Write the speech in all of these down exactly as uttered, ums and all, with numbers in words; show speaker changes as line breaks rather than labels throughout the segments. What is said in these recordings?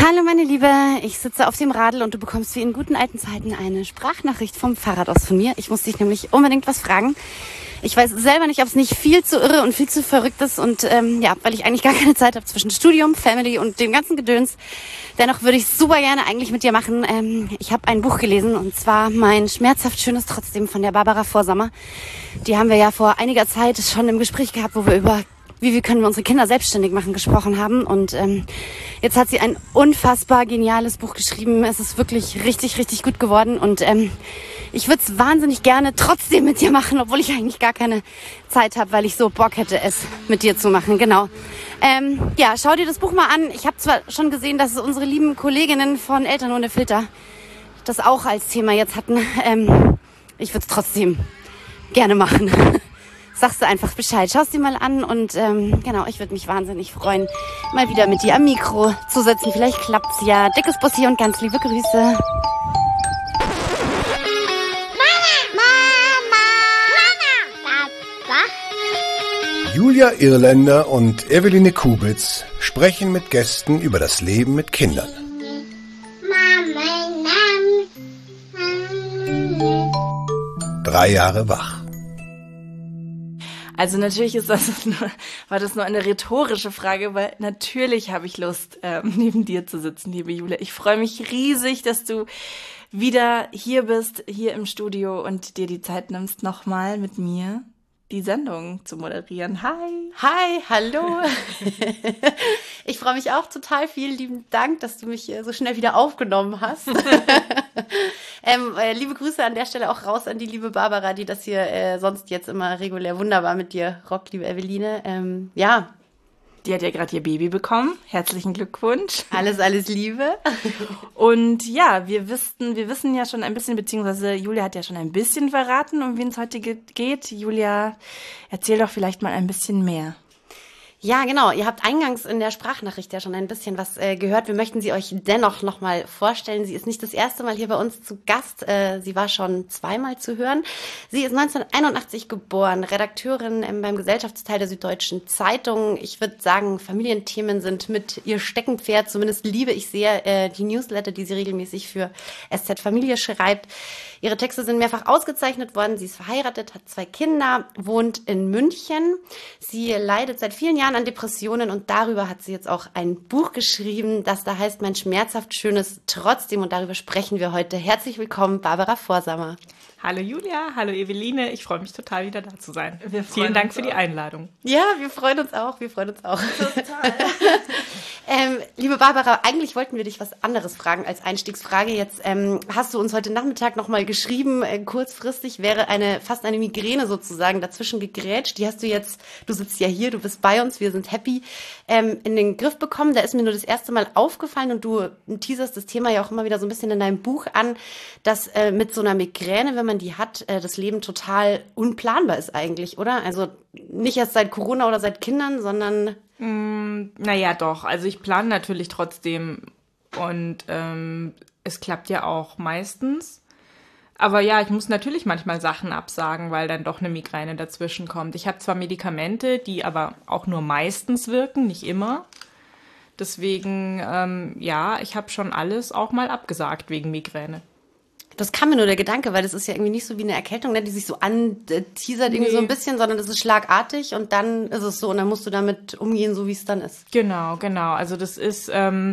Hallo meine Liebe, ich sitze auf dem Radl und du bekommst wie in guten alten Zeiten eine Sprachnachricht vom Fahrrad aus von mir. Ich muss dich nämlich unbedingt was fragen. Ich weiß selber nicht, ob es nicht viel zu irre und viel zu verrückt ist und ähm, ja, weil ich eigentlich gar keine Zeit habe zwischen Studium, Family und dem ganzen Gedöns. Dennoch würde ich super gerne eigentlich mit dir machen. Ähm, ich habe ein Buch gelesen und zwar Mein schmerzhaft schönes Trotzdem von der Barbara Vorsamer. Die haben wir ja vor einiger Zeit schon im Gespräch gehabt, wo wir über wie wir können wir unsere Kinder selbstständig machen gesprochen haben. Und ähm, jetzt hat sie ein unfassbar geniales Buch geschrieben. Es ist wirklich richtig, richtig gut geworden. Und ähm, ich würde es wahnsinnig gerne trotzdem mit dir machen, obwohl ich eigentlich gar keine Zeit habe, weil ich so Bock hätte, es mit dir zu machen. Genau. Ähm, ja, schau dir das Buch mal an. Ich habe zwar schon gesehen, dass unsere lieben Kolleginnen von Eltern ohne Filter das auch als Thema jetzt hatten. Ähm, ich würde es trotzdem gerne machen. Sagst du einfach Bescheid. Schau es dir mal an und ähm, genau, ich würde mich wahnsinnig freuen, mal wieder mit dir am Mikro zu sitzen. Vielleicht klappt's ja. Dickes Bussi und ganz liebe Grüße.
Mama, Mama, Mama, Papa.
Julia Irländer und Eveline Kubitz sprechen mit Gästen über das Leben mit Kindern. Drei Jahre wach.
Also natürlich ist das nur, war das nur eine rhetorische Frage, weil natürlich habe ich Lust, ähm, neben dir zu sitzen, liebe Julia. Ich freue mich riesig, dass du wieder hier bist, hier im Studio und dir die Zeit nimmst, nochmal mit mir die Sendung zu moderieren. Hi!
Hi, hallo! Ich freue mich auch total. Vielen lieben Dank, dass du mich so schnell wieder aufgenommen hast. ähm, äh, liebe Grüße an der Stelle auch raus an die liebe Barbara, die das hier äh, sonst jetzt immer regulär wunderbar mit dir rockt, liebe Eveline. Ähm, ja.
Die hat ja gerade ihr Baby bekommen. Herzlichen Glückwunsch.
Alles, alles Liebe.
Und ja, wir wissen, wir wissen ja schon ein bisschen, beziehungsweise Julia hat ja schon ein bisschen verraten, um wen es heute geht. Julia, erzähl doch vielleicht mal ein bisschen mehr.
Ja, genau. Ihr habt eingangs in der Sprachnachricht ja schon ein bisschen was äh, gehört. Wir möchten sie euch dennoch nochmal vorstellen. Sie ist nicht das erste Mal hier bei uns zu Gast. Äh, sie war schon zweimal zu hören. Sie ist neunzehnhunderteinundachtzig geboren, Redakteurin ähm, beim Gesellschaftsteil der Süddeutschen Zeitung. Ich würde sagen, Familienthemen sind mit ihr Steckenpferd. Zumindest liebe ich sehr äh, die Newsletter, die sie regelmäßig für S Z Familie schreibt. Ihre Texte sind mehrfach ausgezeichnet worden. Sie ist verheiratet, hat zwei Kinder, wohnt in München. Sie leidet seit vielen Jahren an Depressionen und darüber hat sie jetzt auch ein Buch geschrieben, das da heißt Mein schmerzhaft schönes Trotzdem und darüber sprechen wir heute. Herzlich willkommen, Barbara Vorsamer.
Hallo Julia, hallo Eveline, ich freue mich total wieder da zu sein. Vielen Dank für die Einladung.
Ja, wir freuen uns auch, wir freuen uns auch. Total. ähm, liebe Barbara, eigentlich wollten wir dich was anderes fragen als Einstiegsfrage. Jetzt ähm, hast du uns heute Nachmittag nochmal geschrieben, äh, kurzfristig wäre eine fast eine Migräne sozusagen dazwischen gegrätscht. Die hast du jetzt, du sitzt ja hier, du bist bei uns, wir sind happy, ähm, in den Griff bekommen. Da ist mir nur das erste Mal aufgefallen und du teaserst das Thema ja auch immer wieder so ein bisschen in deinem Buch an, dass äh, mit so einer Migräne, wenn man die hat, äh, das Leben total unplanbar ist eigentlich, oder? Also nicht erst seit Corona oder seit Kindern, sondern...
Mm, naja, doch. Also ich plane natürlich trotzdem und ähm, es klappt ja auch meistens. Aber ja, ich muss natürlich manchmal Sachen absagen, weil dann doch eine Migräne dazwischen kommt. Ich habe zwar Medikamente, die aber auch nur meistens wirken, nicht immer. Deswegen, ähm, ja, ich habe schon alles auch mal abgesagt wegen Migräne.
Das kam mir nur der Gedanke, weil das ist ja irgendwie nicht so wie eine Erkältung, ne, die sich so anteasert irgendwie
Nee.
so ein bisschen, sondern das ist schlagartig und dann ist es so und dann musst du damit umgehen, so wie es dann ist.
Genau, genau. Also das ist, ähm,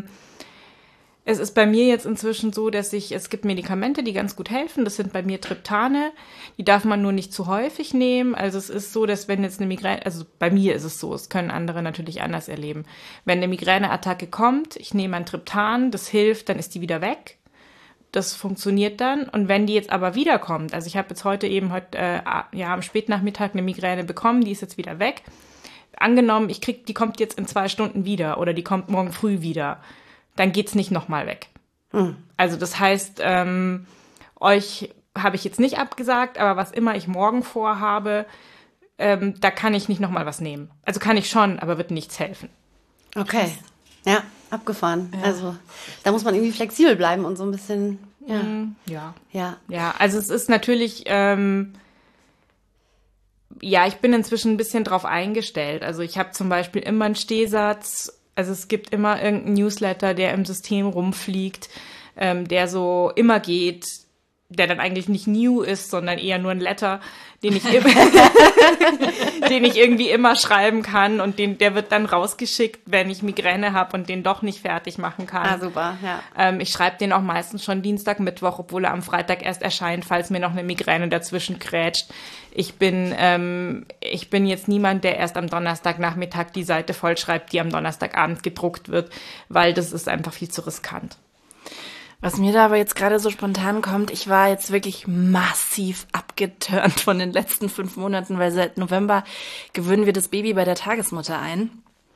es ist bei mir jetzt inzwischen so, dass ich, es gibt Medikamente, die ganz gut helfen. Das sind bei mir Triptane. Die darf man nur nicht zu häufig nehmen. Also es ist so, dass wenn jetzt eine Migräne, also bei mir ist es so, es können andere natürlich anders erleben. Wenn eine Migräneattacke kommt, ich nehme ein Triptan, das hilft, dann ist die wieder weg. Das funktioniert dann. Und wenn die jetzt aber wiederkommt, also ich habe jetzt heute eben heute, äh, ja, am Spätnachmittag eine Migräne bekommen, die ist jetzt wieder weg. Angenommen, ich krieg, die kommt jetzt in zwei Stunden wieder oder die kommt morgen früh wieder, dann geht's nicht nochmal weg. Hm. Also das heißt, ähm, euch habe ich jetzt nicht abgesagt, aber was immer ich morgen vorhabe, ähm, da kann ich nicht nochmal was nehmen. Also kann ich schon, aber wird nichts helfen.
Okay, ja. Abgefahren. Ja. Also da muss man irgendwie flexibel bleiben und so ein bisschen, ja.
Ja.
Ja,
ja also es ist natürlich, ähm, ja, ich bin inzwischen ein bisschen drauf eingestellt. Also ich habe zum Beispiel immer einen Stehsatz Also es gibt immer irgendeinen Newsletter, der im System rumfliegt, ähm, der so immer geht, der dann eigentlich nicht new ist, sondern eher nur ein Letter, den ich immer, den ich irgendwie immer schreiben kann und den, der wird dann rausgeschickt, wenn ich Migräne habe und den doch nicht fertig machen kann.
Ah, super, ja.
Ähm, ich schreibe den auch meistens schon Dienstag, Mittwoch, obwohl er am Freitag erst erscheint, falls mir noch eine Migräne dazwischen grätscht. Ich bin, ähm, ich bin jetzt niemand, der erst am Donnerstagnachmittag die Seite vollschreibt, die am Donnerstagabend gedruckt wird, weil das ist einfach viel zu riskant.
Was mir da aber jetzt gerade so spontan kommt, ich war jetzt wirklich massiv abgeturnt von den letzten fünf Monaten, weil seit November gewöhnen wir das Baby bei der Tagesmutter ein.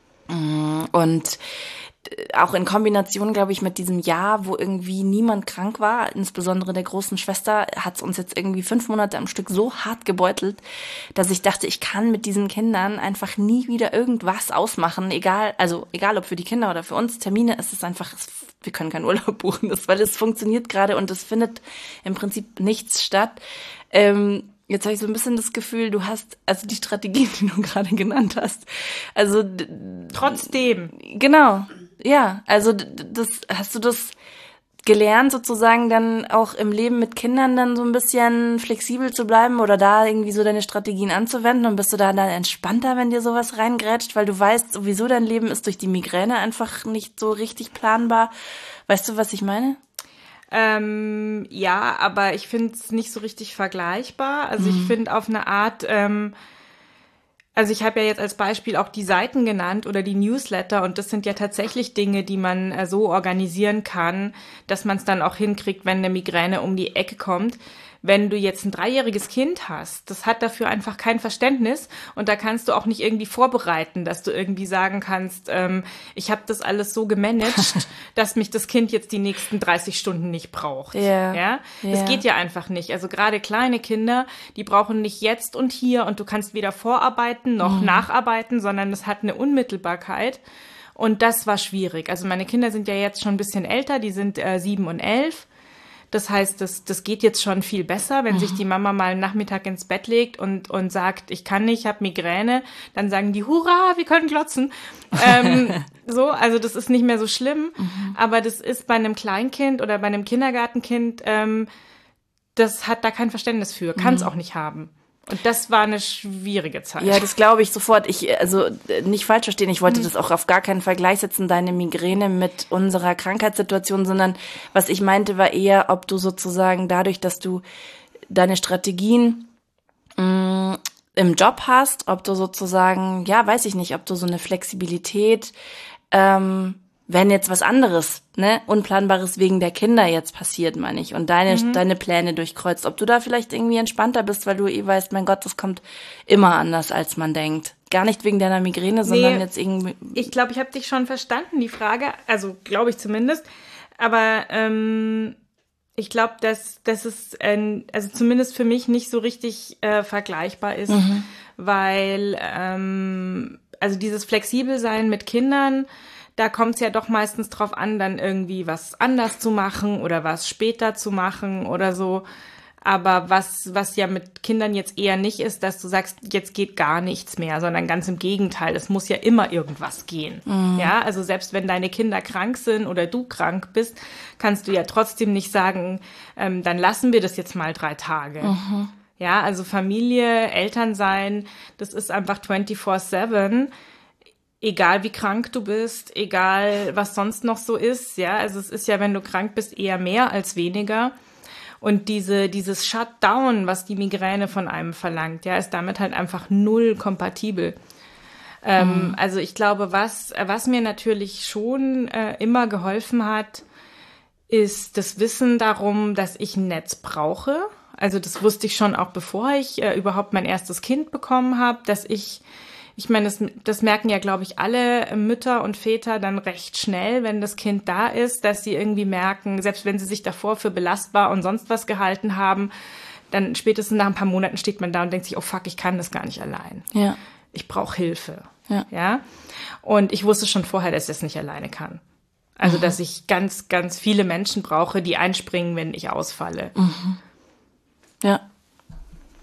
Und auch in Kombination, glaube ich, mit diesem Jahr, wo irgendwie niemand krank war, insbesondere der großen Schwester, hat es uns jetzt irgendwie fünf Monate am Stück so hart gebeutelt, dass ich dachte, ich kann mit diesen Kindern einfach nie wieder irgendwas ausmachen, egal, also egal ob für die Kinder oder für uns, Termine, es ist einfach, wir können keinen Urlaub buchen, das, weil es funktioniert gerade und es findet im Prinzip nichts statt. Ähm, Jetzt habe ich so ein bisschen das Gefühl, du hast, also die Strategien, die du gerade genannt hast, also
trotzdem.
Genau, ja, also das hast du das gelernt, sozusagen dann auch im Leben mit Kindern dann so ein bisschen flexibel zu bleiben oder da irgendwie so deine Strategien anzuwenden und bist du da dann entspannter, wenn dir sowas reingrätscht, weil du weißt, sowieso dein Leben ist durch die Migräne einfach nicht so richtig planbar. Weißt du, was ich meine?
Ähm, ja, aber ich finde es nicht so richtig vergleichbar. Also mhm. ich finde auf eine Art, ähm, also ich habe ja jetzt als Beispiel auch die Seiten genannt oder die Newsletter und das sind ja tatsächlich Dinge, die man äh, so organisieren kann, dass man es dann auch hinkriegt, wenn eine Migräne um die Ecke kommt. Wenn du jetzt ein dreijähriges Kind hast, das hat dafür einfach kein Verständnis und da kannst du auch nicht irgendwie vorbereiten, dass du irgendwie sagen kannst, ähm, ich habe das alles so gemanagt, dass mich das Kind jetzt die nächsten dreißig Stunden nicht braucht.
Yeah.
Ja, das
Yeah.
geht ja einfach nicht. Also gerade kleine Kinder, die brauchen nicht jetzt und hier und du kannst weder vorarbeiten noch mhm. nacharbeiten, sondern das hat eine Unmittelbarkeit. Und das war schwierig. Also meine Kinder sind ja jetzt schon ein bisschen älter, die sind äh, sieben und elf. Das heißt, das, das geht jetzt schon viel besser, wenn mhm. sich die Mama mal einen Nachmittag ins Bett legt und, und sagt, ich kann nicht, ich habe Migräne, dann sagen die, hurra, wir können glotzen. ähm, so, also das ist nicht mehr so schlimm, mhm. aber das ist bei einem Kleinkind oder bei einem Kindergartenkind, ähm, das hat da kein Verständnis für, kann es mhm. auch nicht haben. Und das war eine schwierige Zeit.
Ja, das glaube ich sofort. Ich, also nicht falsch verstehen, ich wollte mhm. das auch auf gar keinen Vergleich setzen, deine Migräne mit unserer Krankheitssituation, sondern was ich meinte, war eher, ob du sozusagen dadurch, dass du deine Strategien mh, im Job hast, ob du sozusagen, ja, weiß ich nicht, ob du so eine Flexibilität, ähm, wenn jetzt was anderes, ne, Unplanbares wegen der Kinder jetzt passiert, meine ich, und deine mhm. deine Pläne durchkreuzt, ob du da vielleicht irgendwie entspannter bist, weil du eh weißt, mein Gott, das kommt immer anders, als man denkt. Gar nicht wegen deiner Migräne, sondern nee, jetzt irgendwie...
Ich glaube, ich habe dich schon verstanden, die Frage, also glaube ich zumindest, aber ähm, ich glaube, dass, dass es äh, also zumindest für mich nicht so richtig äh, vergleichbar ist, mhm. weil ähm, also dieses Flexibelsein mit Kindern, da kommt es ja doch meistens drauf an, dann irgendwie was anders zu machen oder was später zu machen oder so. Aber was was ja mit Kindern jetzt eher nicht ist, dass du sagst, jetzt geht gar nichts mehr, sondern ganz im Gegenteil, es muss ja immer irgendwas gehen. Mhm. Ja, also selbst wenn deine Kinder krank sind oder du krank bist, kannst du ja trotzdem nicht sagen, ähm, dann lassen wir das jetzt mal drei Tage. Mhm. Ja, also Familie, Elternsein, das ist einfach vierundzwanzig sieben. Egal wie krank du bist, egal was sonst noch so ist, ja, also es ist ja, wenn du krank bist, eher mehr als weniger. Und diese dieses Shutdown, was die Migräne von einem verlangt, ja, ist damit halt einfach null kompatibel. Ähm, mhm. Also ich glaube, was was mir natürlich schon äh, immer geholfen hat, ist das Wissen darum, dass ich ein Netz brauche. Also das wusste ich schon auch, bevor ich äh, überhaupt mein erstes Kind bekommen habe, dass ich Ich meine, das, das merken ja, glaube ich, alle Mütter und Väter dann recht schnell, wenn das Kind da ist, dass sie irgendwie merken, selbst wenn sie sich davor für belastbar und sonst was gehalten haben, dann spätestens nach ein paar Monaten steht man da und denkt sich, oh fuck, ich kann das gar nicht allein.
Ja.
Ich brauche Hilfe.
Ja.
Ja. Und ich wusste schon vorher, dass ich das nicht alleine kann. Also, mhm. dass ich ganz, ganz viele Menschen brauche, die einspringen, wenn ich ausfalle.
Mhm. Ja.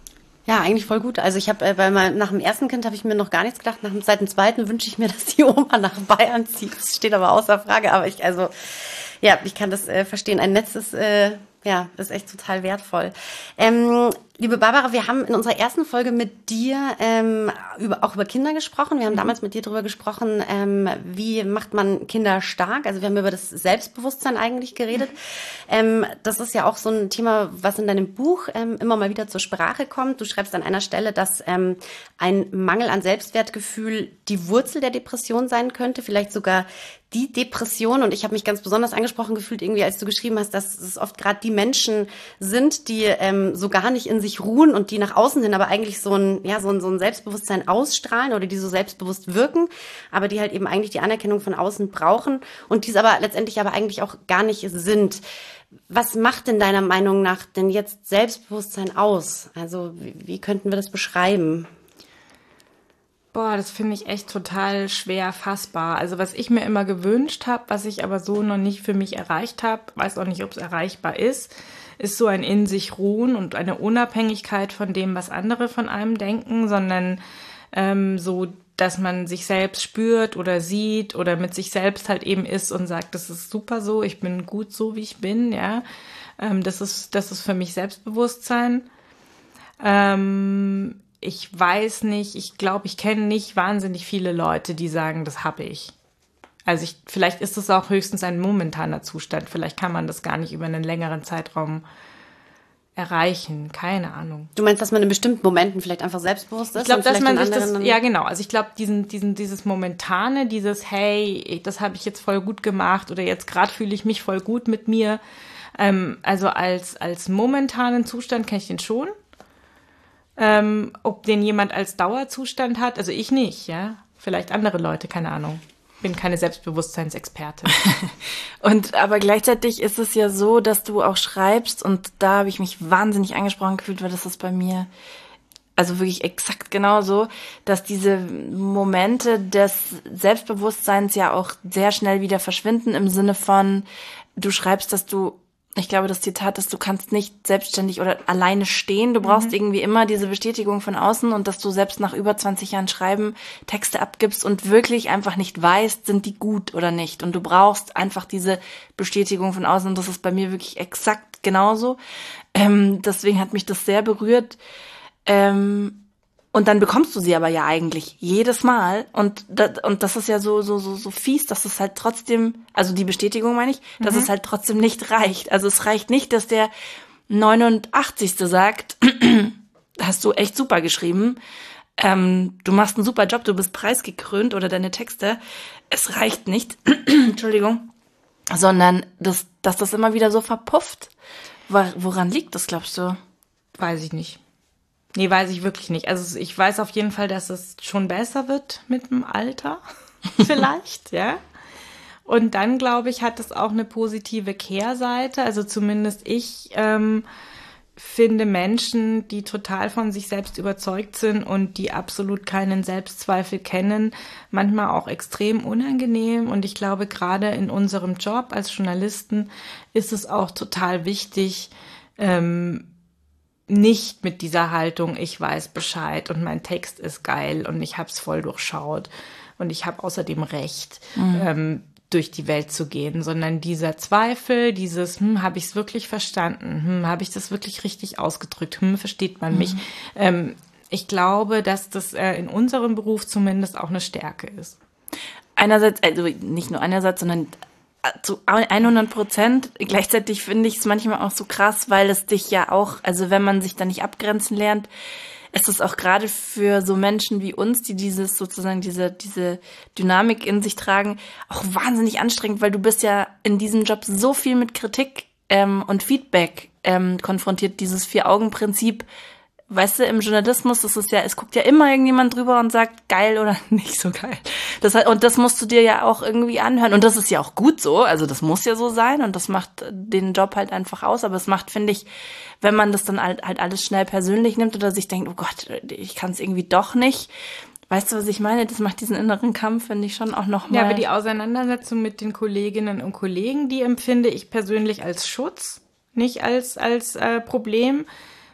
Ja, eigentlich voll gut. Also ich habe äh, bei meinem, nach dem ersten Kind habe ich mir noch gar nichts gedacht. Nach dem, seit dem zweiten wünsche ich mir, dass die Oma nach Bayern zieht. Das steht aber außer Frage. Aber ich, also, ja, ich kann das äh, verstehen. Ein Netz ist, äh, ja, ist echt total wertvoll. Ähm, liebe Barbara, wir haben in unserer ersten Folge mit dir ähm, über, auch über Kinder gesprochen. Wir haben damals mit dir darüber gesprochen, ähm, wie macht man Kinder stark. Also wir haben über das Selbstbewusstsein eigentlich geredet. Ähm, das ist ja auch so ein Thema, was in deinem Buch ähm, immer mal wieder zur Sprache kommt. Du schreibst an einer Stelle, dass ähm, ein Mangel an Selbstwertgefühl die Wurzel der Depression sein könnte, vielleicht sogar die Depression. Und ich habe mich ganz besonders angesprochen gefühlt, irgendwie, als du geschrieben hast, dass es oft gerade die Menschen sind, die ähm, so gar nicht in sich ruhen und die nach außen hin aber eigentlich so ein, ja, so ein, so ein Selbstbewusstsein ausstrahlen oder die so selbstbewusst wirken, aber die halt eben eigentlich die Anerkennung von außen brauchen und die es aber letztendlich aber eigentlich auch gar nicht sind. Was macht denn deiner Meinung nach denn jetzt Selbstbewusstsein aus? Also wie, wie könnten wir das beschreiben?
Boah, das finde ich echt total schwer fassbar. Also was ich mir immer gewünscht habe, was ich aber so noch nicht für mich erreicht habe, weiß auch nicht, ob es erreichbar ist, ist so ein in sich ruhen und eine Unabhängigkeit von dem, was andere von einem denken, sondern ähm, so, dass man sich selbst spürt oder sieht oder mit sich selbst halt eben ist und sagt, das ist super so, ich bin gut so, wie ich bin, ja. Ähm, das ist, das ist für mich Selbstbewusstsein. Ähm, Ich weiß nicht, ich glaube, ich kenne nicht wahnsinnig viele Leute, die sagen, das habe ich. Also ich, vielleicht ist es auch höchstens ein momentaner Zustand. Vielleicht kann man das gar nicht über einen längeren Zeitraum erreichen. Keine Ahnung.
Du meinst, dass man in bestimmten Momenten vielleicht einfach selbstbewusst ist?
Ich glaube, dass man sich das,
dann
ja genau, also ich glaube, diesen, diesen, dieses Momentane, dieses, hey, das habe ich jetzt voll gut gemacht oder jetzt gerade fühle ich mich voll gut mit mir. Ähm, also als, als momentanen Zustand kenne ich den schon. Ähm, ob den jemand als Dauerzustand hat, also ich nicht, ja. Vielleicht andere Leute, keine Ahnung. Bin keine Selbstbewusstseinsexpertin.
Und aber gleichzeitig ist es ja so, dass du auch schreibst und da habe ich mich wahnsinnig angesprochen gefühlt, weil das ist bei mir also wirklich exakt genauso, dass diese Momente des Selbstbewusstseins ja auch sehr schnell wieder verschwinden im Sinne von, du schreibst, dass du ich glaube, das Zitat ist, du kannst nicht selbstständig oder alleine stehen. Du brauchst mhm. irgendwie immer diese Bestätigung von außen und dass du selbst nach über zwanzig Jahren Schreiben Texte abgibst und wirklich einfach nicht weißt, sind die gut oder nicht. Und du brauchst einfach diese Bestätigung von außen und das ist bei mir wirklich exakt genauso. Ähm, deswegen hat mich das sehr berührt. Ähm, Und dann bekommst du sie aber ja eigentlich jedes Mal. Und das, und das ist ja so, so, so, so fies, dass es halt trotzdem, also die Bestätigung meine ich, dass mhm. es halt trotzdem nicht reicht. Also es reicht nicht, dass der neunundachtzigste sagt, hast du echt super geschrieben, ähm, du machst einen super Job, du bist preisgekrönt oder deine Texte. Es reicht nicht, Entschuldigung, sondern dass, dass das immer wieder so verpufft. Woran liegt das, glaubst du?
Weiß ich nicht. Nee, weiß ich wirklich nicht. Also ich weiß auf jeden Fall, dass es schon besser wird mit dem Alter. Vielleicht, ja. Und dann, glaube ich, hat es auch eine positive Kehrseite. Also zumindest ich ähm, finde Menschen, die total von sich selbst überzeugt sind und die absolut keinen Selbstzweifel kennen, manchmal auch extrem unangenehm. Und ich glaube, gerade in unserem Job als Journalisten ist es auch total wichtig, ähm, nicht mit dieser Haltung, ich weiß Bescheid und mein Text ist geil und ich hab's voll durchschaut und ich habe außerdem Recht, mhm. ähm, durch die Welt zu gehen, sondern dieser Zweifel, dieses, hm, habe ich es wirklich verstanden, hm, habe ich das wirklich richtig ausgedrückt, hm, versteht man mich. Mhm. Ähm, ich glaube, dass das äh, in unserem Beruf zumindest auch eine Stärke ist.
Einerseits, also nicht nur einerseits, sondern zu hundert Prozent. Gleichzeitig finde ich es manchmal auch so krass, weil es dich ja auch, also wenn man sich da nicht abgrenzen lernt, ist es auch gerade für so Menschen wie uns, die dieses sozusagen diese diese Dynamik in sich tragen, auch wahnsinnig anstrengend, weil du bist ja in diesem Job so viel mit Kritik ähm, und Feedback ähm, konfrontiert. Dieses Vier-Augen-Prinzip, weißt du, im Journalismus ist es ja, es guckt ja immer irgendjemand drüber und sagt, geil oder nicht so geil. Das, und das musst du dir ja auch irgendwie anhören. Und das ist ja auch gut so, also das muss ja so sein und das macht den Job halt einfach aus. Aber es macht, finde ich, wenn man das dann halt, halt alles schnell persönlich nimmt oder sich denkt, oh Gott, ich kann es irgendwie doch nicht. Weißt du, was ich meine? Das macht diesen inneren Kampf, finde ich, schon auch nochmal.
Ja, aber die Auseinandersetzung mit den Kolleginnen und Kollegen, die empfinde ich persönlich als Schutz, nicht als, als äh, Problem.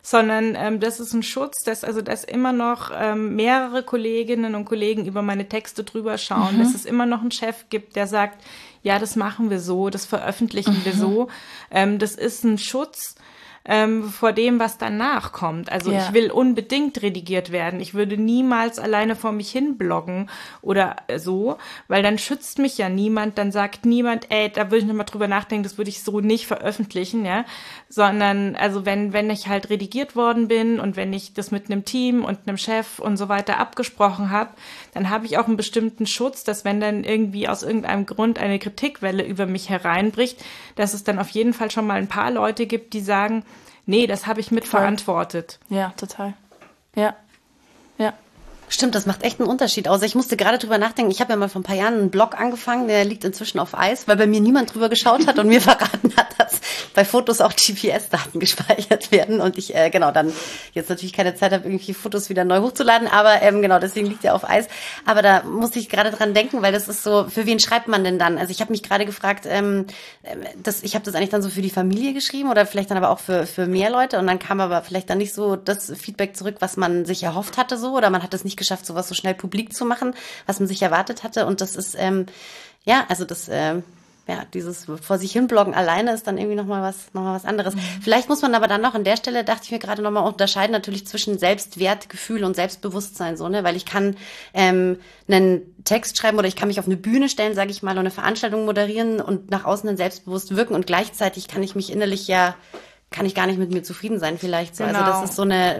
sondern ähm, das ist ein Schutz, dass also dass immer noch ähm, mehrere Kolleginnen und Kollegen über meine Texte drüber schauen, mhm. dass es immer noch einen Chef gibt, der sagt, ja, das machen wir so, das veröffentlichen mhm. wir so. Ähm, das ist ein Schutz ähm, vor dem, was danach kommt. Also ja. ich will unbedingt redigiert werden. Ich würde niemals alleine vor mich hin bloggen oder so, weil dann schützt mich ja niemand, dann sagt niemand, ey, da würde ich nochmal drüber nachdenken, das würde ich so nicht veröffentlichen, ja, sondern also wenn wenn ich halt redigiert worden bin und wenn ich das mit einem Team und einem Chef und so weiter abgesprochen habe, dann habe ich auch einen bestimmten Schutz, dass wenn dann irgendwie aus irgendeinem Grund eine Kritikwelle über mich hereinbricht, dass es dann auf jeden Fall schon mal ein paar Leute gibt, die sagen, nee, das habe ich mitverantwortet.
Ja, total. Ja, ja.
Stimmt, das macht echt einen Unterschied aus. Ich musste gerade drüber nachdenken, ich habe ja mal vor ein paar Jahren einen Blog angefangen, der liegt inzwischen auf Eis, weil bei mir niemand drüber geschaut hat und mir verraten hat, dass bei Fotos auch G P S-Daten gespeichert werden und ich äh, genau dann jetzt natürlich keine Zeit habe, irgendwie Fotos wieder neu hochzuladen, aber ähm, genau, deswegen liegt er auf Eis. Aber da musste ich gerade dran denken, weil das ist so, für wen schreibt man denn dann? Also ich habe mich gerade gefragt, ähm, das, ich habe das eigentlich dann so für die Familie geschrieben oder vielleicht dann aber auch für für mehr Leute und dann kam aber vielleicht dann nicht so das Feedback zurück, was man sich erhofft hatte so oder man hat es nicht geschafft, sowas so schnell publik zu machen, was man sich erwartet hatte. Und das ist, ähm, ja, also das, ähm, ja, dieses vor sich hin bloggen alleine ist dann irgendwie nochmal was, noch mal was anderes. Mhm. Vielleicht muss man aber dann noch an der Stelle, dachte ich mir gerade nochmal unterscheiden, natürlich zwischen Selbstwertgefühl und Selbstbewusstsein, so, ne, weil ich kann, ähm, einen Text schreiben oder ich kann mich auf eine Bühne stellen, sage ich mal, und eine Veranstaltung moderieren und nach außen dann selbstbewusst wirken und gleichzeitig kann ich mich innerlich ja, kann ich gar nicht mit mir zufrieden sein vielleicht so.
Genau.
Also das ist so eine,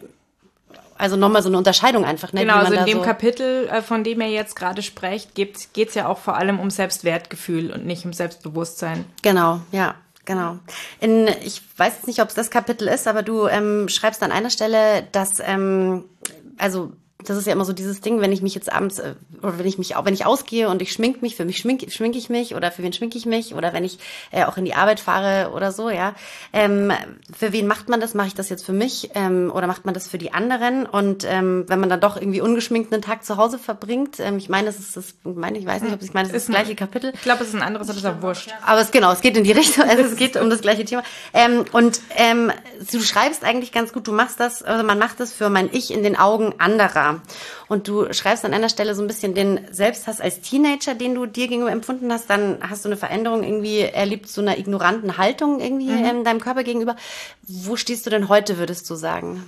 also nochmal so eine Unterscheidung einfach. Ne,
genau, also in dem
so
Kapitel, von dem er jetzt gerade spricht, geht es ja auch vor allem um Selbstwertgefühl und nicht um Selbstbewusstsein.
Genau, ja, genau. In, ich weiß jetzt nicht, ob es das Kapitel ist, aber du ähm, schreibst an einer Stelle, dass, ähm, also das ist ja immer so dieses Ding, wenn ich mich jetzt abends, äh, oder wenn ich mich, auch wenn ich ausgehe und ich schmink mich, für mich schmink, schmink ich mich oder für wen schminke ich mich oder wenn ich äh, auch in die Arbeit fahre oder so, ja. Ähm, für wen macht man das? Mache ich das jetzt für mich ähm, oder macht man das für die anderen? Und ähm, wenn man dann doch irgendwie ungeschminkt einen Tag zu Hause verbringt, ähm, ich meine, das ist das, ich meine, ich weiß nicht, ob ich meine, das ist das gleiche Kapitel.
Ich glaube, es ist ein anderes, aber es ist auch wurscht.
Aber es genau, es geht in die Richtung, also es geht um das gleiche Thema. Ähm, und ähm, du schreibst eigentlich ganz gut, du machst das, also man macht das für mein Ich in den Augen anderer. Und du schreibst an einer Stelle so ein bisschen den Selbsthass als Teenager, den du dir gegenüber empfunden hast. Dann hast du eine Veränderung irgendwie erlebt zu einer ignoranten Haltung irgendwie mhm. in deinem Körper gegenüber. Wo stehst du denn heute, würdest du sagen?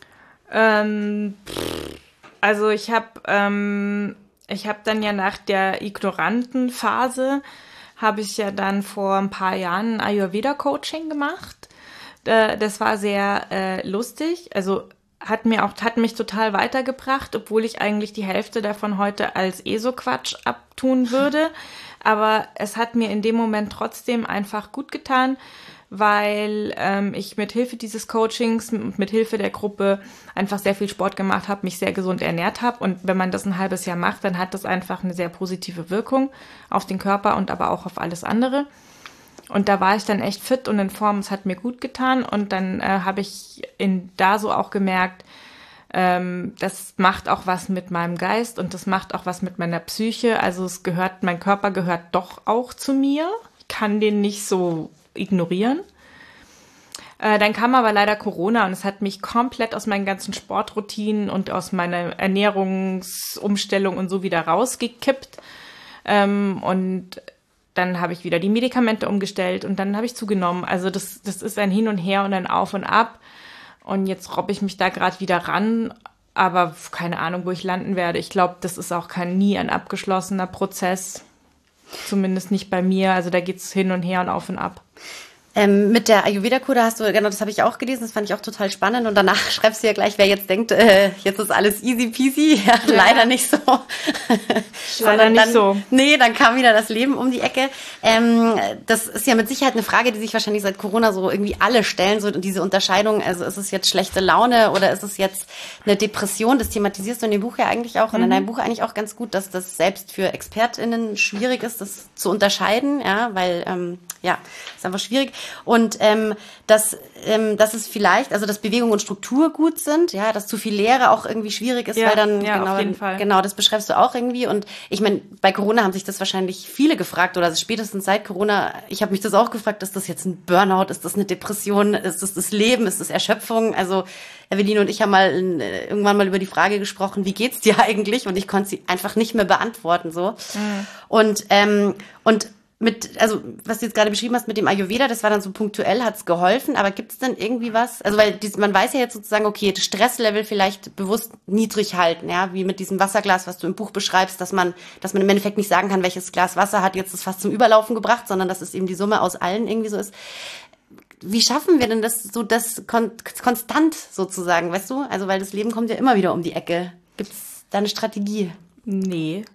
Ähm, also ich habe ähm, ich habe dann ja nach der ignoranten Phase habe ich ja dann vor ein paar Jahren ein Ayurveda-Coaching gemacht. Das war sehr äh, lustig. Also hat mir auch, hat mich total weitergebracht, obwohl ich eigentlich die Hälfte davon heute als ESO-Quatsch abtun würde. Aber es hat mir in dem Moment trotzdem einfach gut getan, weil ähm, ich mit Hilfe dieses Coachings und mit Hilfe der Gruppe einfach sehr viel Sport gemacht habe, mich sehr gesund ernährt habe. Und wenn man das ein halbes Jahr macht, dann hat das einfach eine sehr positive Wirkung auf den Körper und aber auch auf alles andere. Und da war ich dann echt fit und in Form, es hat mir gut getan. Und dann äh, habe ich in, da so auch gemerkt, ähm, das macht auch was mit meinem Geist und das macht auch was mit meiner Psyche. Also es gehört, mein Körper gehört doch auch zu mir. Ich kann den nicht so ignorieren. Äh, dann kam aber leider Corona und es hat mich komplett aus meinen ganzen Sportroutinen und aus meiner Ernährungsumstellung und so wieder rausgekippt. Ähm, und dann habe ich wieder die Medikamente umgestellt und dann habe ich zugenommen. Also das, das ist ein Hin und Her und ein Auf und Ab. Und jetzt robbe ich mich da gerade wieder ran. Aber keine Ahnung, wo ich landen werde. Ich glaube, das ist auch kein nie ein abgeschlossener Prozess. Zumindest nicht bei mir. Also da geht's hin und her und auf und ab.
Ähm, mit der Ayurveda-Kur, da hast du, genau, das habe ich auch gelesen, das fand ich auch total spannend und danach schreibst du ja gleich, wer jetzt denkt, äh, jetzt ist alles easy peasy, ja, ja. Leider nicht so.
Leider nicht
dann,
so.
Nee, dann kam wieder das Leben um die Ecke. Ähm, das ist ja mit Sicherheit eine Frage, die sich wahrscheinlich seit Corona so irgendwie alle stellen, so diese Unterscheidung, also ist es jetzt schlechte Laune oder ist es jetzt eine Depression, das thematisierst du in dem Buch ja eigentlich auch und mhm. in deinem Buch eigentlich auch ganz gut, dass das selbst für ExpertInnen schwierig ist, das zu unterscheiden, ja, weil, ähm, ja, ist einfach schwierig. Und ähm, dass, ähm, dass es vielleicht, also dass Bewegung und Struktur gut sind, ja, dass zu viel Lehre auch irgendwie schwierig ist,
Ja,
weil dann,
ja,
genau,
auf jeden Fall.
genau, das beschreibst du auch irgendwie. Und ich meine, bei Corona haben sich das wahrscheinlich viele gefragt, oder also spätestens seit Corona, ich habe mich das auch gefragt, ist das jetzt ein Burnout, ist das eine Depression, ist das das Leben, ist das Erschöpfung? Also Eveline und ich haben mal äh, irgendwann mal über die Frage gesprochen, wie geht's dir eigentlich? Und ich konnte sie einfach nicht mehr beantworten, so. Mhm. Und, ähm, und mit, also was du jetzt gerade beschrieben hast mit dem Ayurveda, das war dann so punktuell, hat's geholfen, aber gibt's denn irgendwie was, also weil dies, man weiß ja jetzt sozusagen, okay, das Stresslevel vielleicht bewusst niedrig halten, ja, wie mit diesem Wasserglas, was du im Buch beschreibst, dass man, dass man im Endeffekt nicht sagen kann, welches Glas Wasser hat jetzt das fast zum Überlaufen gebracht, sondern dass es eben die Summe aus allen irgendwie so ist. Wie schaffen wir denn das so, das kon- konstant sozusagen, weißt du? Also weil das Leben kommt ja immer wieder um die Ecke. Gibt's da eine Strategie?
Nee.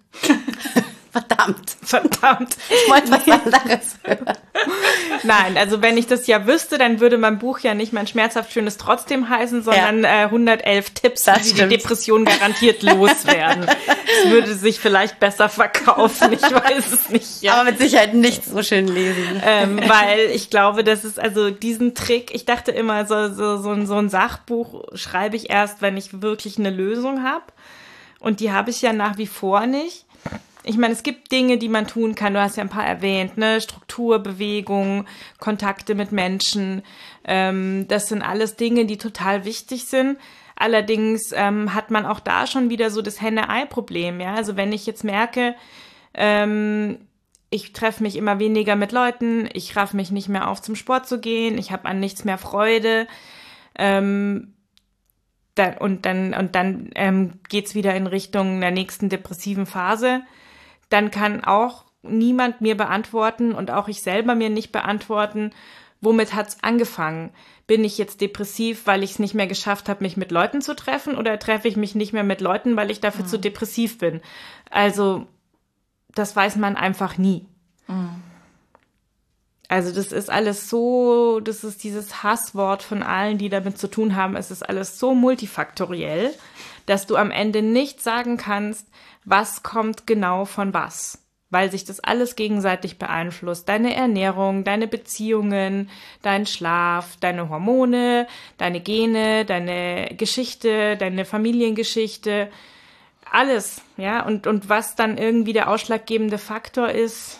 Verdammt.
Verdammt.
Ich wollte was anderes hören.
Nein, also wenn ich das ja wüsste, dann würde mein Buch ja nicht mein schmerzhaft Schönes trotzdem heißen, sondern ja. äh, hundertelf Tipps,
das
wie
stimmt.
die Depression garantiert loswerden. Es würde sich vielleicht besser verkaufen, ich weiß es nicht. Ja.
Aber mit Sicherheit nicht so schön lesen.
Ähm, weil ich glaube, das ist also diesen Trick, ich dachte immer, so, so, so, ein, so ein Sachbuch schreibe ich erst, wenn ich wirklich eine Lösung habe. Und die habe ich ja nach wie vor nicht. Ich meine, es gibt Dinge, die man tun kann. Du hast ja ein paar erwähnt, ne? Struktur, Bewegung, Kontakte mit Menschen. Ähm, das sind alles Dinge, die total wichtig sind. Allerdings ähm, hat man auch da schon wieder so das Henne-Ei-Problem. Ja? Also wenn ich jetzt merke, ähm, ich treffe mich immer weniger mit Leuten, ich raff mich nicht mehr auf, zum Sport zu gehen, ich habe an nichts mehr Freude, ähm, da, und dann, und dann ähm, geht's wieder in Richtung der nächsten depressiven Phase, dann kann auch niemand mir beantworten und auch ich selber mir nicht beantworten, womit hat's angefangen? Bin ich jetzt depressiv, weil ich es nicht mehr geschafft habe, mich mit Leuten zu treffen, oder treffe ich mich nicht mehr mit Leuten, weil ich dafür mhm. zu depressiv bin? Also das weiß man einfach nie. Mhm. Also das ist alles so, das ist dieses Hasswort von allen, die damit zu tun haben. Es ist alles so multifaktoriell, dass du am Ende nicht sagen kannst, was kommt genau von was. Weil sich das alles gegenseitig beeinflusst. Deine Ernährung, deine Beziehungen, dein Schlaf, deine Hormone, deine Gene, deine Geschichte, deine Familiengeschichte, alles, ja. Und, und was dann irgendwie der ausschlaggebende Faktor ist,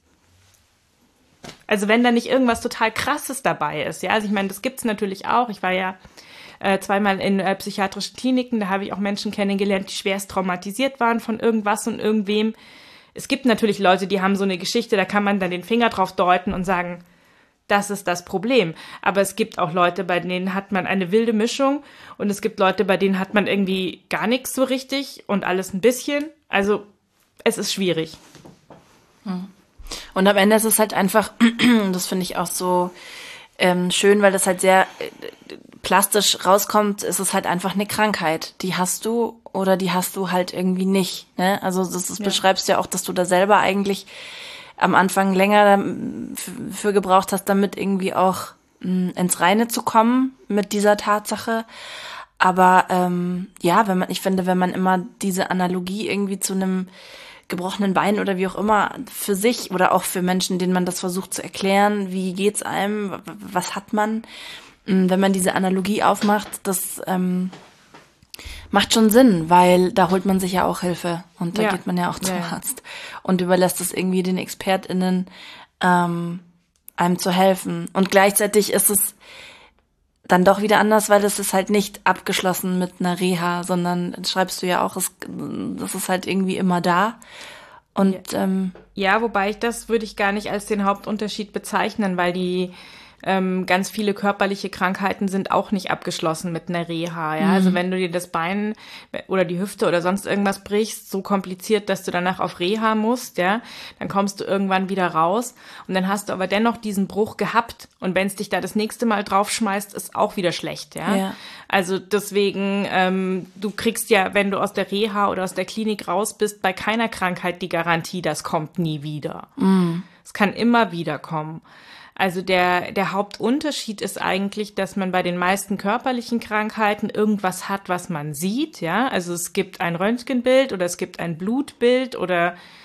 also wenn da nicht irgendwas total Krasses dabei ist, ja, also ich meine, das gibt's natürlich auch. Ich war ja äh, zweimal in äh, psychiatrischen Kliniken, da habe ich auch Menschen kennengelernt, die schwerst traumatisiert waren von irgendwas und irgendwem. Es gibt natürlich Leute, die haben so eine Geschichte, da kann man dann den Finger drauf deuten und sagen, das ist das Problem. Aber es gibt auch Leute, bei denen hat man eine wilde Mischung, und es gibt Leute, bei denen hat man irgendwie gar nichts so richtig und alles ein bisschen. Also es ist schwierig.
Hm. Und am Ende ist es halt einfach, das finde ich auch so ähm, schön, weil das halt sehr äh, plastisch rauskommt, ist es halt einfach eine Krankheit. Die hast du oder die hast du halt irgendwie nicht. Ne? Also das, das ja. beschreibst ja auch, dass du da selber eigentlich am Anfang länger für gebraucht hast, damit irgendwie auch mh, ins Reine zu kommen mit dieser Tatsache. Aber ähm, ja, wenn man, ich finde, wenn man immer diese Analogie irgendwie zu einem gebrochenen Bein oder wie auch immer für sich oder auch für Menschen, denen man das versucht zu erklären, wie geht's einem, was hat man, wenn man diese Analogie aufmacht, das ähm, macht schon Sinn, weil da holt man sich ja auch Hilfe und da ja. geht man ja auch zum ja. Arzt und überlässt es irgendwie den ExpertInnen, ähm, einem zu helfen. Und gleichzeitig ist es dann doch wieder anders, weil es ist halt nicht abgeschlossen mit einer Reha, sondern schreibst du ja auch, es, das ist halt irgendwie immer da. Und
ja.
ähm,
ja, wobei ich das würde ich gar nicht als den Hauptunterschied bezeichnen, weil die ähm, ganz viele körperliche Krankheiten sind auch nicht abgeschlossen mit einer Reha. Ja? Mhm. Also wenn du dir das Bein oder die Hüfte oder sonst irgendwas brichst, so kompliziert, dass du danach auf Reha musst, ja, dann kommst du irgendwann wieder raus und dann hast du aber dennoch diesen Bruch gehabt, und wenn es dich da das nächste Mal draufschmeißt, ist auch wieder schlecht. Ja,
ja.
Also deswegen, ähm, du kriegst ja, wenn du aus der Reha oder aus der Klinik raus bist, bei keiner Krankheit die Garantie, das kommt nie wieder.
Mhm.
Es kann immer wieder kommen. Also der, der Hauptunterschied ist eigentlich, dass man bei den meisten körperlichen Krankheiten irgendwas hat, was man sieht, ja. Also es gibt ein Röntgenbild oder es gibt ein Blutbild oder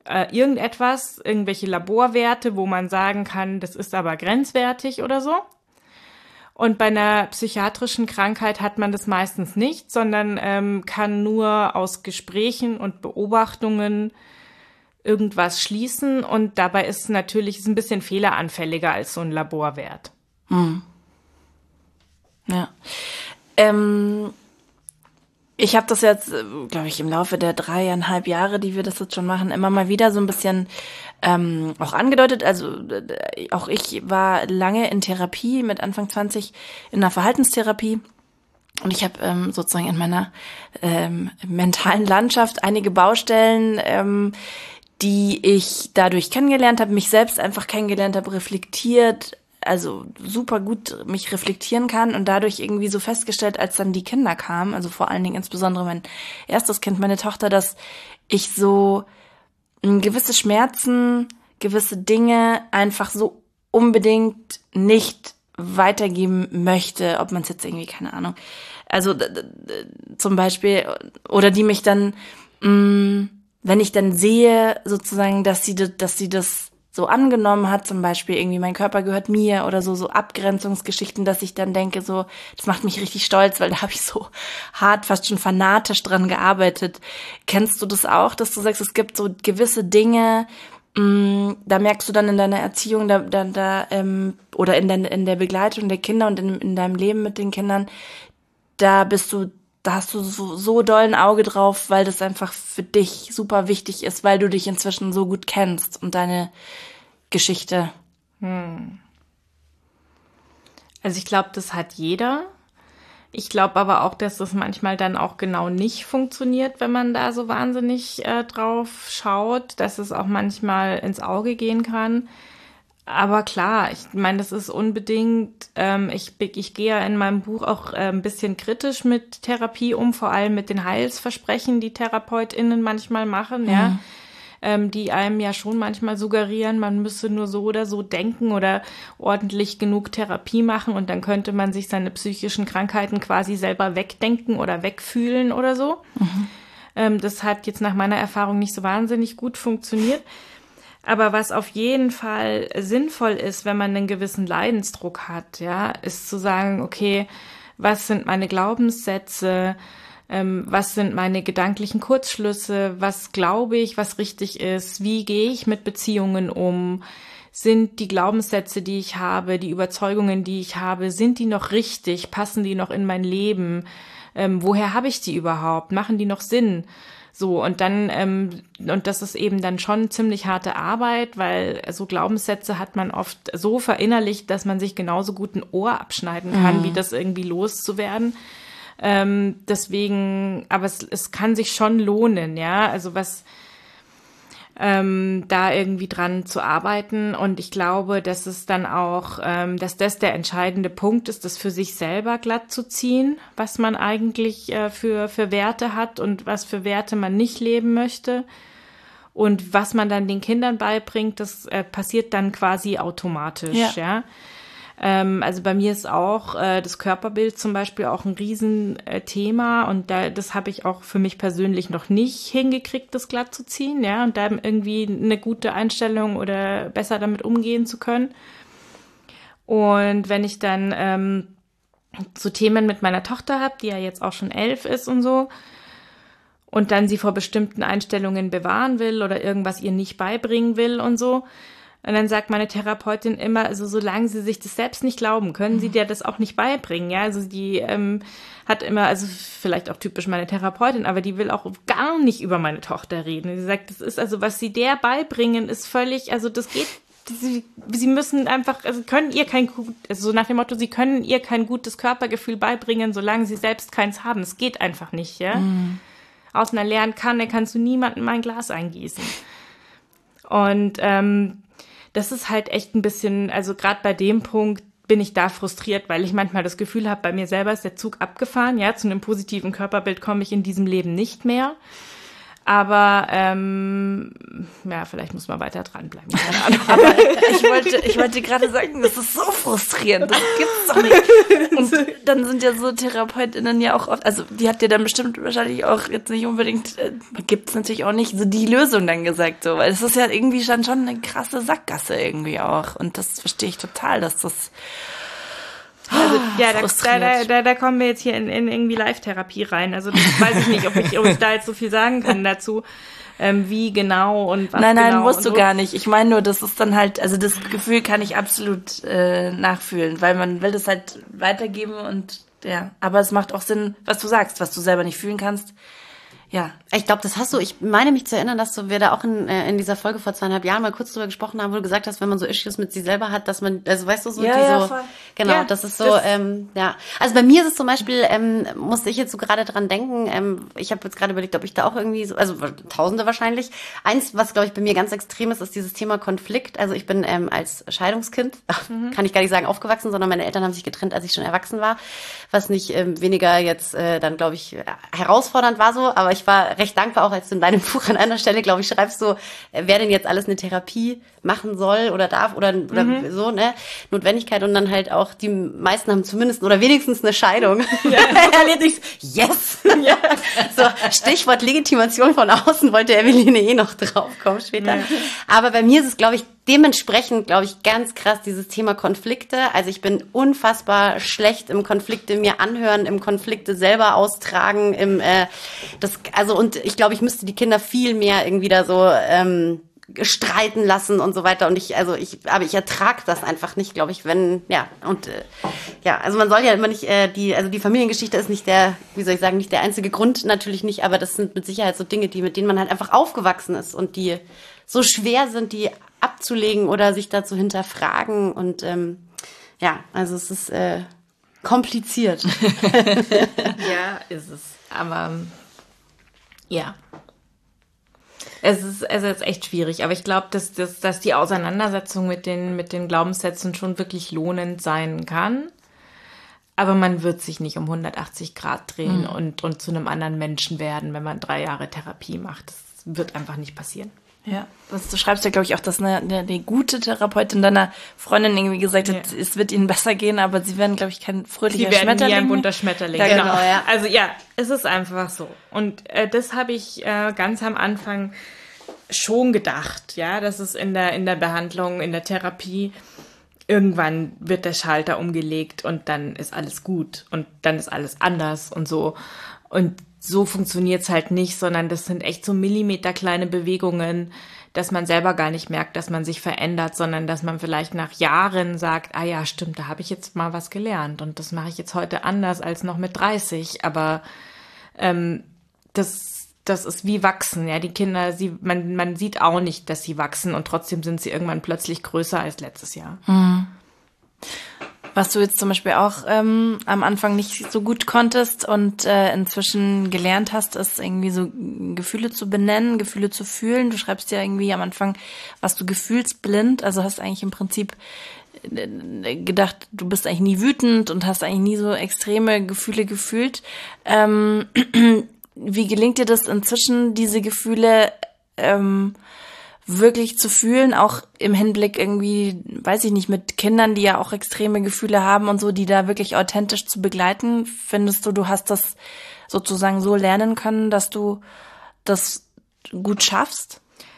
äh, irgendetwas, irgendwelche Laborwerte, wo man sagen kann, das ist aber grenzwertig oder so. Und bei einer psychiatrischen Krankheit hat man das meistens nicht, sondern ähm, kann nur aus Gesprächen und Beobachtungen irgendwas schließen. Und dabei ist es natürlich ist ein bisschen fehleranfälliger als so ein Laborwert.
Hm. Ja. Ähm, ich habe das jetzt, glaube ich, im Laufe der dreieinhalb Jahre, die wir das jetzt schon machen, immer mal wieder so ein bisschen ähm, auch angedeutet. Also äh, auch ich war lange in Therapie, mit Anfang zwanzig in einer Verhaltenstherapie. Und ich habe ähm, sozusagen in meiner ähm, mentalen Landschaft einige Baustellen, ähm, die ich dadurch kennengelernt habe, mich selbst einfach kennengelernt habe, reflektiert, also super gut mich reflektieren kann und dadurch irgendwie so festgestellt, als dann die Kinder kamen, also vor allen Dingen insbesondere mein erstes Kind, meine Tochter, dass ich so gewisse Schmerzen, gewisse Dinge einfach so unbedingt nicht weitergeben möchte, ob man es jetzt irgendwie, keine Ahnung, also d- d- zum Beispiel, oder die mich dann, mh, wenn ich dann sehe, sozusagen, dass sie, dass sie das so angenommen hat, zum Beispiel irgendwie mein Körper gehört mir oder so, so Abgrenzungsgeschichten, dass ich dann denke, so, das macht mich richtig stolz, weil da habe ich so hart, fast schon fanatisch dran gearbeitet. Kennst du das auch, dass du sagst, es gibt so gewisse Dinge, mh, da merkst du dann in deiner Erziehung, da, da, da ähm, oder in, de, in der Begleitung der Kinder und in, in deinem Leben mit den Kindern, da bist du Da hast du so, so doll ein Auge drauf, weil das einfach für dich super wichtig ist, weil du dich inzwischen so gut kennst und deine Geschichte.
Hm. Also ich glaube, das hat jeder. Ich glaube aber auch, dass das manchmal dann auch genau nicht funktioniert, wenn man da so wahnsinnig äh, drauf schaut, dass es auch manchmal ins Auge gehen kann. Aber klar, ich meine, das ist unbedingt, ähm, ich, ich gehe ja in meinem Buch auch äh, ein bisschen kritisch mit Therapie um, vor allem mit den Heilsversprechen, die TherapeutInnen manchmal machen, mhm. ja, ähm, die einem ja schon manchmal suggerieren, man müsse nur so oder so denken oder ordentlich genug Therapie machen und dann könnte man sich seine psychischen Krankheiten quasi selber wegdenken oder wegfühlen oder so. Mhm. Ähm, das hat jetzt nach meiner Erfahrung nicht so wahnsinnig gut funktioniert. Aber was auf jeden Fall sinnvoll ist, wenn man einen gewissen Leidensdruck hat, ja, ist zu sagen, okay, was sind meine Glaubenssätze, ähm, was sind meine gedanklichen Kurzschlüsse, was glaube ich, was richtig ist, wie gehe ich mit Beziehungen um, sind die Glaubenssätze, die ich habe, die Überzeugungen, die ich habe, sind die noch richtig, passen die noch in mein Leben, ähm, woher habe ich die überhaupt, machen die noch Sinn? So, und dann, ähm, und das ist eben dann schon ziemlich harte Arbeit, weil so Glaubenssätze hat man oft so verinnerlicht, dass man sich genauso gut ein Ohr abschneiden kann, mhm. wie das irgendwie loszuwerden. Ähm, deswegen, aber es, es kann sich schon lohnen, ja, also was, ähm, da irgendwie dran zu arbeiten. Und ich glaube, dass es dann auch, ähm, dass das der entscheidende Punkt ist, das für sich selber glatt zu ziehen, was man eigentlich äh, für, für Werte hat und was für Werte man nicht leben möchte. Und was man dann den Kindern beibringt, das äh, passiert dann quasi automatisch, ja. ja? Ähm, also bei mir ist auch äh, das Körperbild zum Beispiel auch ein Riesenthema und da, das habe ich auch für mich persönlich noch nicht hingekriegt, das glatt zu ziehen, ja, und da irgendwie eine gute Einstellung oder besser damit umgehen zu können. Und wenn ich dann ähm, so Themen mit meiner Tochter habe, die ja jetzt auch schon elf ist und so, und dann sie vor bestimmten Einstellungen bewahren will oder irgendwas ihr nicht beibringen will und so, und dann sagt meine Therapeutin immer, also solange sie sich das selbst nicht glauben, können sie dir das auch nicht beibringen. Ja, also die ähm, hat immer, also vielleicht auch typisch meine Therapeutin, aber die will auch gar nicht über meine Tochter reden. Sie sagt, das ist also, was sie der beibringen, ist völlig, also das geht, sie, sie müssen einfach, also können ihr kein gut, also so nach dem Motto, sie können ihr kein gutes Körpergefühl beibringen, solange sie selbst keins haben. Es geht einfach nicht, ja. Mhm. Aus einer leeren Kanne kannst du niemandem ein Glas eingießen. Und ähm, das ist halt echt ein bisschen, also gerade bei dem Punkt bin ich da frustriert, weil ich manchmal das Gefühl habe, bei mir selber ist der Zug abgefahren, ja, zu einem positiven Körperbild komme ich in diesem Leben nicht mehr. Aber ähm, ja, vielleicht muss man weiter dranbleiben. Keine Ahnung.
Aber ich wollte, ich wollte gerade sagen, das ist so frustrierend. Das gibt's doch nicht. Und dann sind ja so TherapeutInnen ja auch oft, also die hat dir dann bestimmt wahrscheinlich auch jetzt nicht unbedingt, äh, gibt's natürlich auch nicht so die Lösung dann gesagt, so, weil es ist ja irgendwie schon, schon eine krasse Sackgasse irgendwie auch. Und das verstehe ich total, dass das
Also, ja, da, da, da, da kommen wir jetzt hier in, in irgendwie Live-Therapie rein. Also das weiß ich nicht, ob ich, ob ich da jetzt so viel sagen kann dazu, ähm, wie genau und was
Nein, nein,
genau
musst
und
du
so.
gar nicht. Ich meine nur, das ist dann halt, also das Gefühl kann ich absolut äh, nachfühlen, weil man will das halt weitergeben und ja, aber es macht auch Sinn, was du sagst, was du selber nicht fühlen kannst. Ja.
Ich glaube, das hast du, ich meine mich zu erinnern, dass du, wir da auch in, äh, in dieser Folge vor zweieinhalb Jahren mal kurz drüber gesprochen haben, wo du gesagt hast, wenn man so Issues mit sich selber hat, dass man, also weißt du, so,
Ja,
die
ja,
so,
voll.
genau,
Ja,
das ist so,
das-
ähm, ja. Also bei mir ist es zum Beispiel, ähm, musste ich jetzt so gerade dran denken, ähm, ich habe jetzt gerade überlegt, ob ich da auch irgendwie so, also Tausende wahrscheinlich. Eins, was glaube ich bei mir ganz extrem ist, ist dieses Thema Konflikt. Also ich bin ähm, als Scheidungskind, kann ich gar nicht sagen aufgewachsen, sondern meine Eltern haben sich getrennt, als ich schon erwachsen war, was nicht ähm, weniger jetzt äh, dann, glaube ich, herausfordernd war so, aber ich war recht dankbar auch, als du in deinem Buch an einer Stelle, glaube ich, schreibst so, äh, wer denn jetzt alles eine Therapie machen soll oder darf oder, oder
Mhm.
so, ne, Notwendigkeit und dann halt auch, die meisten haben zumindest oder wenigstens eine Scheidung. Ja. Yes! Ja. So, Stichwort Legitimation von außen wollte Eveline eh noch draufkommen später.
Ja.
Aber bei mir ist es, glaube ich, dementsprechend, glaube ich, ganz krass dieses Thema Konflikte. Also ich bin unfassbar schlecht im Konflikte mir anhören, im Konflikte selber austragen, im äh, das, also und ich glaube, ich müsste die Kinder viel mehr irgendwie da so ähm, streiten lassen und so weiter. Und ich, also ich, aber ich ertrage das einfach nicht, glaube ich, wenn, ja, und äh, ja, also man soll ja immer nicht, äh, die, also die Familiengeschichte ist nicht der, wie soll ich sagen, nicht der einzige Grund, natürlich nicht, aber das sind mit Sicherheit so Dinge, die, mit denen man halt einfach aufgewachsen ist und die so schwer sind, die abzulegen oder sich da zu hinterfragen. Und ähm, ja, also es ist äh, kompliziert.
Ja, ist es. Aber ja. Es ist, es ist echt schwierig, aber ich glaube, dass, dass, dass die Auseinandersetzung mit den, mit den Glaubenssätzen schon wirklich lohnend sein kann. Aber man wird sich nicht um hundertachtzig Grad drehen
Mhm.
und, und zu einem anderen Menschen werden, wenn man drei Jahre Therapie macht. Das wird einfach nicht passieren.
Ja, das, du schreibst ja, glaube ich, auch, dass eine, eine, eine gute Therapeutin deiner Freundin irgendwie gesagt hat,
Ja.
es wird ihnen besser gehen, aber sie werden, glaube ich, kein fröhlicher
Die werden
Schmetterling.
nie ein bunter Schmetterling.
Ja,
genau.
genau,
ja.
Also ja, es ist einfach so. Und äh, das habe ich äh, ganz am Anfang schon gedacht, ja, dass es in der, in der Behandlung, in der Therapie, irgendwann wird der Schalter umgelegt und dann ist alles gut und dann ist alles anders und so. Und so funktioniert's halt nicht, sondern das sind echt so Millimeter kleine Bewegungen, dass man selber gar nicht merkt, dass man sich verändert, sondern dass man vielleicht nach Jahren sagt, ah ja, stimmt, da habe ich jetzt mal was gelernt und das mache ich jetzt heute anders als noch mit dreißig. Aber ähm, das, das ist wie wachsen, ja. Die Kinder, sie, man, man sieht auch nicht, dass sie wachsen und trotzdem sind sie irgendwann plötzlich größer als letztes Jahr.
Was du jetzt zum Beispiel auch ähm, am Anfang nicht so gut konntest und äh, inzwischen gelernt hast, ist irgendwie so Gefühle zu benennen, Gefühle zu fühlen. Du schreibst ja irgendwie am Anfang, warst du gefühlsblind, also hast eigentlich im Prinzip äh, gedacht, du bist eigentlich nie wütend und hast eigentlich nie so extreme Gefühle gefühlt. Ähm, wie gelingt dir das inzwischen, diese Gefühle ähm, wirklich zu fühlen, auch im Hinblick irgendwie, weiß ich nicht, mit Kindern, die ja auch extreme Gefühle haben und so, die da wirklich authentisch zu begleiten? Findest du, du hast das sozusagen so lernen können, dass du das gut schaffst?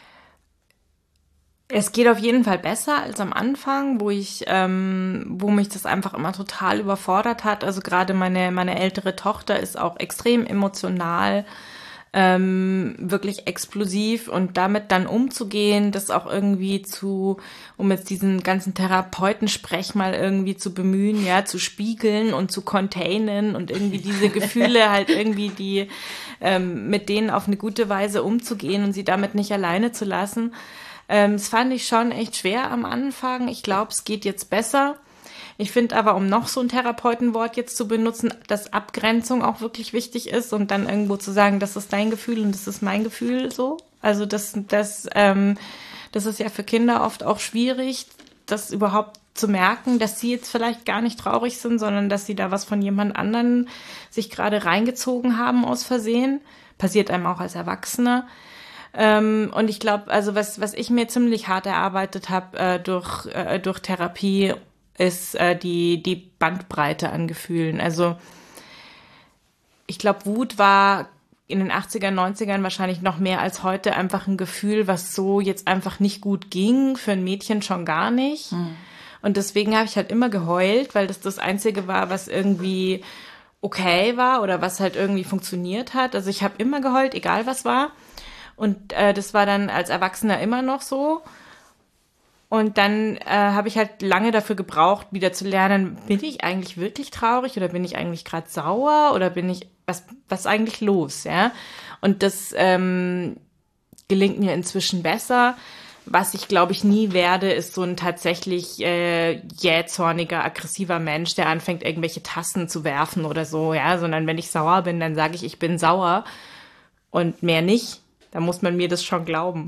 Es geht auf jeden Fall besser als am Anfang, wo ich, ähm, wo mich das einfach immer total überfordert hat. Also gerade meine, meine ältere Tochter ist auch extrem emotional, ähm, wirklich explosiv und damit dann umzugehen, das auch irgendwie zu, um jetzt diesen ganzen Therapeutensprech mal irgendwie zu bemühen, ja, zu spiegeln und zu containen und irgendwie diese Gefühle halt irgendwie die, ähm, mit denen auf eine gute Weise umzugehen und sie damit nicht alleine zu lassen. Ähm, das fand ich schon echt schwer am Anfang. Ich glaube, es geht jetzt besser. Ich finde aber, um noch so ein Therapeutenwort jetzt zu benutzen, dass Abgrenzung auch wirklich wichtig ist und dann irgendwo zu sagen, das ist dein Gefühl und das ist mein Gefühl so. Also das, das, ähm, das ist ja für Kinder oft auch schwierig, das überhaupt zu merken, dass sie jetzt vielleicht gar nicht traurig sind, sondern dass sie da was von jemand anderen sich gerade reingezogen haben aus Versehen. Passiert einem auch als Erwachsener. Ähm, und ich glaube, also was was ich mir ziemlich hart erarbeitet habe äh, durch äh, durch Therapie, ist äh, die die Bandbreite an Gefühlen. Also ich glaube, Wut war in den achtzigern, neunzigern wahrscheinlich noch mehr als heute einfach ein Gefühl, was so jetzt einfach nicht gut ging, für ein Mädchen schon gar nicht. Hm. Und deswegen habe ich halt immer geheult, weil das das Einzige war, was irgendwie okay war oder was halt irgendwie funktioniert hat. Also ich habe immer geheult, egal was war. Und äh, das war dann als Erwachsener immer noch so. Und dann äh, habe ich halt lange dafür gebraucht, wieder zu lernen, bin ich eigentlich wirklich traurig oder bin ich eigentlich gerade sauer oder bin ich, was was ist eigentlich los, ja? Und das ähm, gelingt mir inzwischen besser. Was ich, glaube ich, nie werde, ist so ein tatsächlich äh, jähzorniger, aggressiver Mensch, der anfängt, irgendwelche Tassen zu werfen oder so, ja? Sondern wenn ich sauer bin, dann sage ich, ich bin sauer und mehr nicht. Da muss man mir das schon glauben.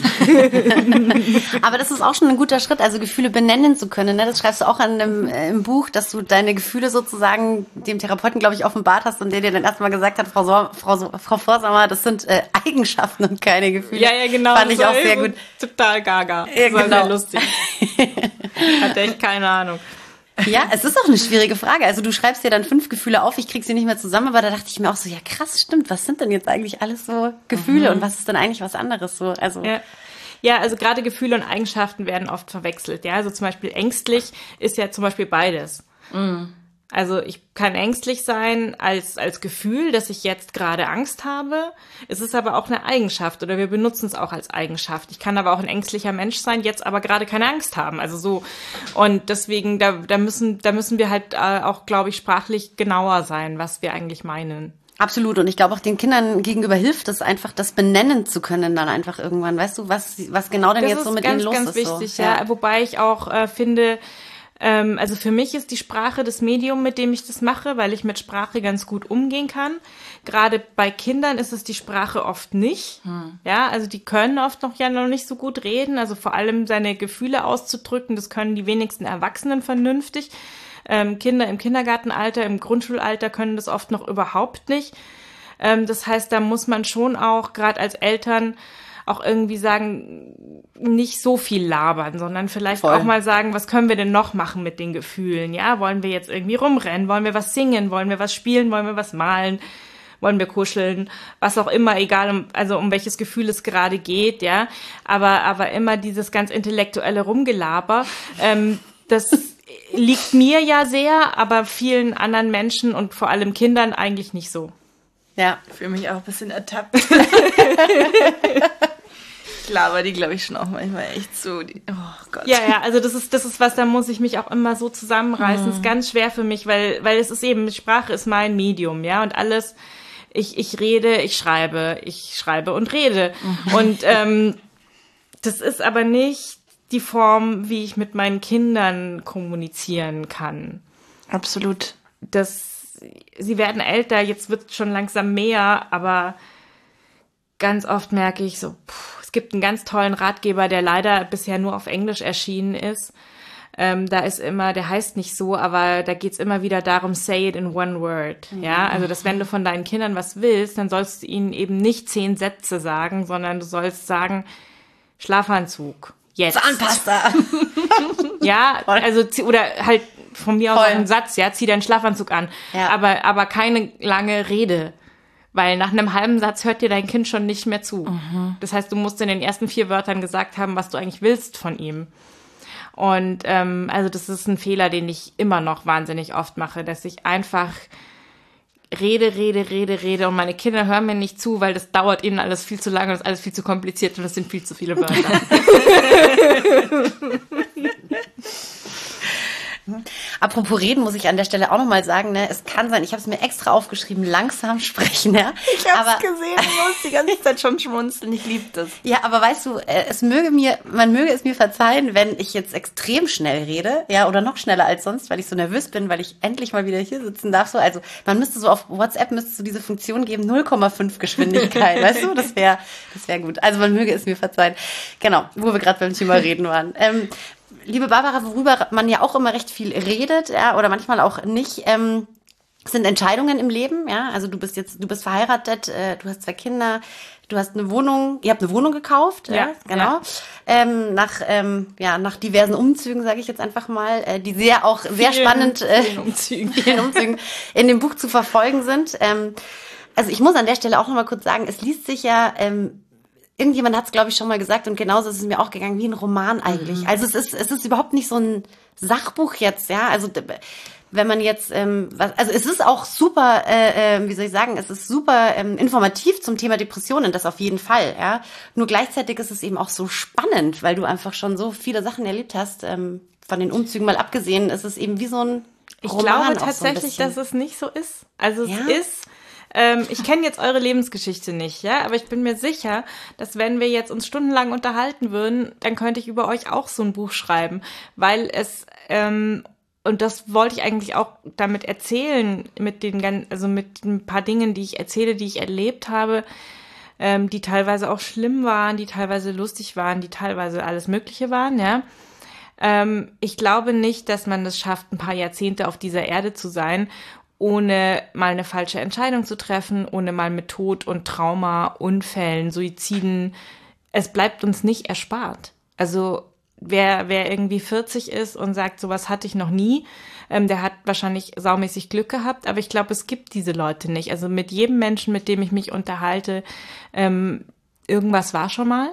Aber das ist auch schon ein guter Schritt, also Gefühle benennen zu können. Ne? Das schreibst du auch an dem, äh, im Buch, dass du deine Gefühle sozusagen dem Therapeuten, glaube ich, offenbart hast und der dir dann erstmal gesagt hat, Frau, so- Frau, so- Frau Vorsammer, das sind äh, Eigenschaften und keine Gefühle.
Ja, ja, genau.
Fand ich
so
auch sehr
so
gut.
Total gaga.
Ja,
Das war
genau.
sehr lustig. Hatte echt keine Ahnung.
Ja, es ist auch eine schwierige Frage. Also du schreibst dir dann fünf Gefühle auf, ich krieg sie nicht mehr zusammen, aber da dachte ich mir auch so, ja krass, stimmt, was sind denn jetzt eigentlich alles so Gefühle mhm. und was ist denn eigentlich was anderes so? Also
Ja. Ja, also gerade Gefühle und Eigenschaften werden oft verwechselt. Ja, also zum Beispiel ängstlich ist ja zum Beispiel beides. Mhm. Also ich kann ängstlich sein als als Gefühl, dass ich jetzt gerade Angst habe. Es ist aber auch eine Eigenschaft oder wir benutzen es auch als Eigenschaft. Ich kann aber auch ein ängstlicher Mensch sein, jetzt aber gerade keine Angst haben. Also so und deswegen da da müssen da müssen wir halt äh, auch, glaube ich, sprachlich genauer sein, was wir eigentlich meinen.
absolut. Und ich glaube auch den Kindern gegenüber hilft es einfach, das benennen zu können dann einfach irgendwann. Weißt du, was was genau denn
das
jetzt so mit
ganz,
ihnen los
ganz
ist?
Das ist ganz wichtig, ja. ja. Wobei ich auch äh, finde, ähm, also für mich ist die Sprache das Medium, mit dem ich das mache, weil ich mit Sprache ganz gut umgehen kann. Gerade bei Kindern ist es die Sprache oft nicht. Hm. Ja, also die können oft noch ja noch nicht so gut reden. Also vor allem seine Gefühle auszudrücken, das können die wenigsten Erwachsenen vernünftig. Ähm, Kinder im Kindergartenalter, im Grundschulalter können das oft noch überhaupt nicht. Ähm, das heißt, da muss man schon auch, gerade als Eltern, auch irgendwie sagen, nicht so viel labern, sondern vielleicht Voll. auch mal sagen, was können wir denn noch machen mit den Gefühlen? Ja, wollen wir jetzt irgendwie rumrennen? Wollen wir was singen? Wollen wir was spielen? Wollen wir was malen? Wollen wir kuscheln? Was auch immer, egal, um, also um welches Gefühl es gerade geht, ja. Aber, aber immer dieses ganz intellektuelle Rumgelaber, ähm, das liegt mir ja sehr, aber vielen anderen Menschen und vor allem Kindern eigentlich nicht so.
Ja, ich fühle mich auch ein bisschen ertappt. Ich laber die, glaube ich, schon auch manchmal echt so. Die, oh Gott.
Ja, ja, also das ist, das ist was, da muss ich mich auch immer so zusammenreißen. Mhm. Das ist ganz schwer für mich, weil, weil es ist eben, Sprache ist mein Medium, ja, und alles, ich, ich rede, ich schreibe, ich schreibe und rede. Mhm. Und ähm, das ist aber nicht die Form, wie ich mit meinen Kindern kommunizieren kann.
Absolut.
Das, sie werden älter, jetzt wird schon langsam mehr, aber ganz oft merke ich so, puh, es gibt einen ganz tollen Ratgeber, der leider bisher nur auf Englisch erschienen ist. Ähm, da ist immer, der heißt nicht so, aber da geht's immer wieder darum, say it in one word. Mhm. Ja, also dass wenn du von deinen Kindern was willst, dann sollst du ihnen eben nicht zehn Sätze sagen, sondern du sollst sagen, Schlafanzug. Jetzt.
Zahnpasta.
Ja, also, oder halt von mir aus auch einen Satz, ja, zieh deinen Schlafanzug an. Ja. Aber, aber keine lange Rede. Weil nach einem halben Satz hört dir dein Kind schon nicht mehr zu. Mhm. Das heißt, du musst in den ersten vier Wörtern gesagt haben, was du eigentlich willst von ihm. Und, ähm, also das ist ein Fehler, den ich immer noch wahnsinnig oft mache, dass ich einfach rede, rede, rede, rede und meine Kinder hören mir nicht zu, weil das dauert ihnen alles viel zu lange und das ist alles viel zu kompliziert und das sind viel zu viele Wörter.
Apropos reden, muss ich an der Stelle auch nochmal sagen, ne, es kann sein, ich habe es mir extra aufgeschrieben, langsam sprechen, ja.
Ich habe es gesehen, ich muss die ganze Zeit schon schmunzeln, ich liebe das.
Ja, aber weißt du, es möge mir, man möge es mir verzeihen, wenn ich jetzt extrem schnell rede, ja, oder noch schneller als sonst, weil ich so nervös bin, weil ich endlich mal wieder hier sitzen darf, so, also man müsste so auf WhatsApp müsste so diese Funktion geben, null Komma fünf Geschwindigkeit, weißt du, das wäre, das wäre gut, also man möge es mir verzeihen. Genau, wo wir gerade beim Thema Reden waren. Ähm, liebe Barbara, worüber man ja auch immer recht viel redet, ja, oder manchmal auch nicht, ähm, sind Entscheidungen im Leben, ja. Also du bist jetzt, du bist verheiratet, äh, du hast zwei Kinder, du hast eine Wohnung, ihr habt eine Wohnung gekauft, ja,
Ja,
genau.
ja.
Ähm, nach, ähm, ja, nach diversen Umzügen, sage ich jetzt einfach mal, äh, die sehr auch sehr
Vielen,
spannend, äh,
vielen Umzügen.
vielen Umzügen in dem Buch zu verfolgen sind. Ähm, also ich muss an der Stelle auch noch mal kurz sagen, es liest sich ja, ähm, irgendjemand hat es, glaube ich, schon mal gesagt und genauso ist es mir auch gegangen, wie ein Roman eigentlich.
Mhm.
Also es ist, es ist überhaupt nicht so ein Sachbuch jetzt, ja. Also wenn man jetzt, ähm, was, also es ist auch super, äh, äh, wie soll ich sagen, es ist super ähm, informativ zum Thema Depressionen, das auf jeden Fall, ja. Nur gleichzeitig ist es eben auch so spannend, weil du einfach schon so viele Sachen erlebt hast, ähm, von den Umzügen mal abgesehen, ist es eben wie so ein
Ich
Roman
glaube
auch so ein
tatsächlich,
bisschen.
dass es nicht so ist. Also es
Ja?
ist, ähm, ich kenne jetzt eure Lebensgeschichte nicht, ja, aber ich bin mir sicher, dass wenn wir jetzt uns stundenlang unterhalten würden, dann könnte ich über euch auch so ein Buch schreiben, weil es, ähm, und das wollte ich eigentlich auch damit erzählen, mit den gan- also mit ein paar Dingen, die ich erzähle, die ich erlebt habe, ähm, die teilweise auch schlimm waren, die teilweise lustig waren, die teilweise alles Mögliche waren, ja. Ähm, ich glaube nicht, dass man es schafft, ein paar Jahrzehnte auf dieser Erde zu sein, ohne mal eine falsche Entscheidung zu treffen, ohne mal mit Tod und Trauma, Unfällen, Suiziden. Es bleibt uns nicht erspart. Also wer, wer irgendwie vierzig ist und sagt, sowas hatte ich noch nie, ähm, der hat wahrscheinlich saumäßig Glück gehabt. Aber ich glaube, es gibt diese Leute nicht. Also mit jedem Menschen, mit dem ich mich unterhalte, ähm, irgendwas war schon mal.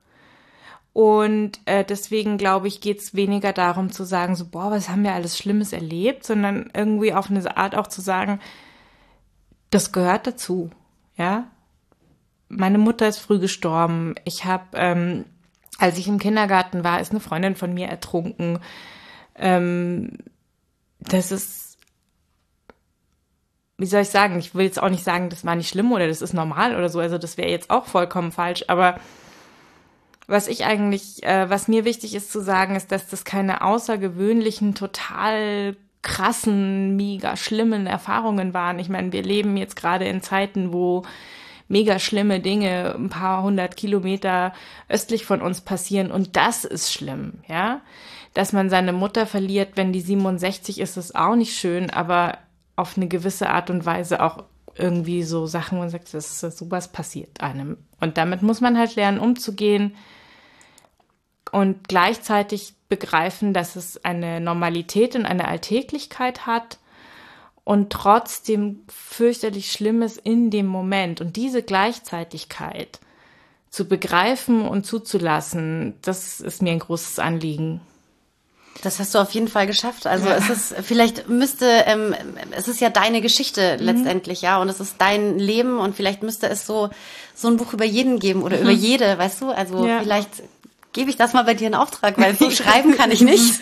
Und äh, deswegen, glaube ich, geht es weniger darum zu sagen, so, boah, was haben wir alles Schlimmes erlebt, sondern irgendwie auf eine Art auch zu sagen, das gehört dazu, ja. Meine Mutter ist früh gestorben. Ich habe, ähm, als ich im Kindergarten war, ist eine Freundin von mir ertrunken. Ähm, das ist, wie soll ich sagen, ich will jetzt auch nicht sagen, das war nicht schlimm oder das ist normal oder so, also das wäre jetzt auch vollkommen falsch, aber was ich eigentlich, äh, was mir wichtig ist zu sagen, ist, dass das keine außergewöhnlichen, total krassen, mega schlimmen Erfahrungen waren. Ich meine, wir leben jetzt gerade in Zeiten, wo mega schlimme Dinge ein paar hundert Kilometer östlich von uns passieren und das ist schlimm, ja. Dass man seine Mutter verliert, wenn die siebenundsechzig ist, ist auch nicht schön, aber auf eine gewisse Art und Weise auch irgendwie so Sachen, wo man sagt, das, das, sowas passiert einem. Und damit muss man halt lernen, umzugehen und gleichzeitig begreifen, dass es eine Normalität und eine Alltäglichkeit hat und trotzdem fürchterlich Schlimmes in dem Moment. Und diese Gleichzeitigkeit zu begreifen und zuzulassen, das ist mir ein großes Anliegen.
Das hast du auf jeden Fall geschafft. Also
Ja.
es ist, vielleicht müsste, ähm, es ist ja deine Geschichte
Mhm.
letztendlich, ja, und es ist dein Leben und vielleicht müsste es so, so ein Buch über jeden geben oder über jede, weißt du? Also
Ja.
vielleicht gebe ich das mal bei dir in Auftrag, weil so schreiben kann ich nicht.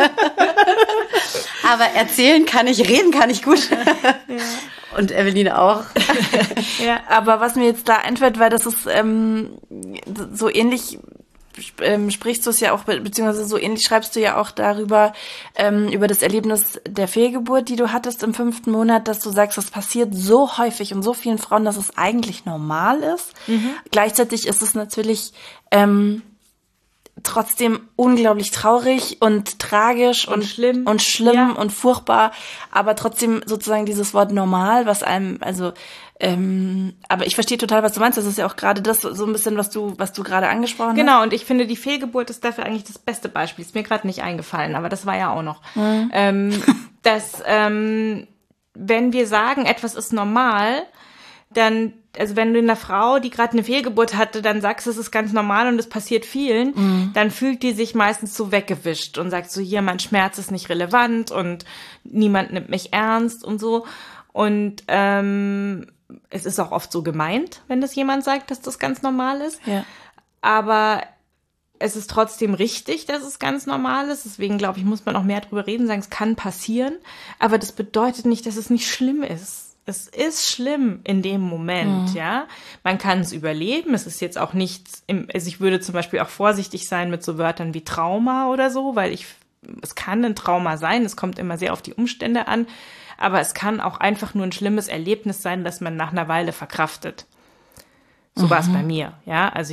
Aber erzählen kann ich, reden kann ich gut. Und Eveline auch.
Ja, aber was mir jetzt da einfällt, weil das ist ähm, so ähnlich, ähm, sprichst du es ja auch, be- beziehungsweise so ähnlich schreibst du ja auch darüber, ähm, über das Erlebnis der Fehlgeburt, die du hattest im fünften Monat, dass du sagst, das passiert so häufig und so vielen Frauen, dass es eigentlich normal ist. Gleichzeitig ist es natürlich ähm, trotzdem unglaublich traurig und tragisch und,
Und schlimm.
und schlimm
Ja.
und furchtbar, aber trotzdem sozusagen dieses Wort normal, was einem, also ähm, aber ich verstehe total, was du meinst. Das ist ja auch gerade das so ein bisschen, was du, was du gerade angesprochen hast.
Genau, und ich finde, die Fehlgeburt ist dafür eigentlich das beste Beispiel. Ist mir gerade nicht eingefallen, aber das war ja auch noch.
Mhm.
Ähm, dass, ähm, wenn wir sagen, etwas ist normal, dann, also wenn du einer Frau, die gerade eine Fehlgeburt hatte, dann sagst, es ist ganz normal und es passiert vielen,
Mhm.
dann fühlt die sich meistens so weggewischt und sagt so, hier, mein Schmerz ist nicht relevant und niemand nimmt mich ernst und so. Und ähm, es ist auch oft so gemeint, wenn das jemand sagt, dass das ganz normal ist.
Ja.
Aber es ist trotzdem richtig, dass es ganz normal ist. Deswegen, glaube ich, muss man auch mehr drüber reden, sagen, es kann passieren. Aber das bedeutet nicht, dass es nicht schlimm ist. Es ist schlimm in dem Moment,
Mhm.
ja. Man kann es überleben. Es ist jetzt auch nichts, im, also ich würde zum Beispiel auch vorsichtig sein mit so Wörtern wie Trauma oder so, weil ich, es kann ein Trauma sein. Es kommt immer sehr auf die Umstände an. Aber es kann auch einfach nur ein schlimmes Erlebnis sein, das man nach einer Weile verkraftet. So war es bei mir, ja. Also ich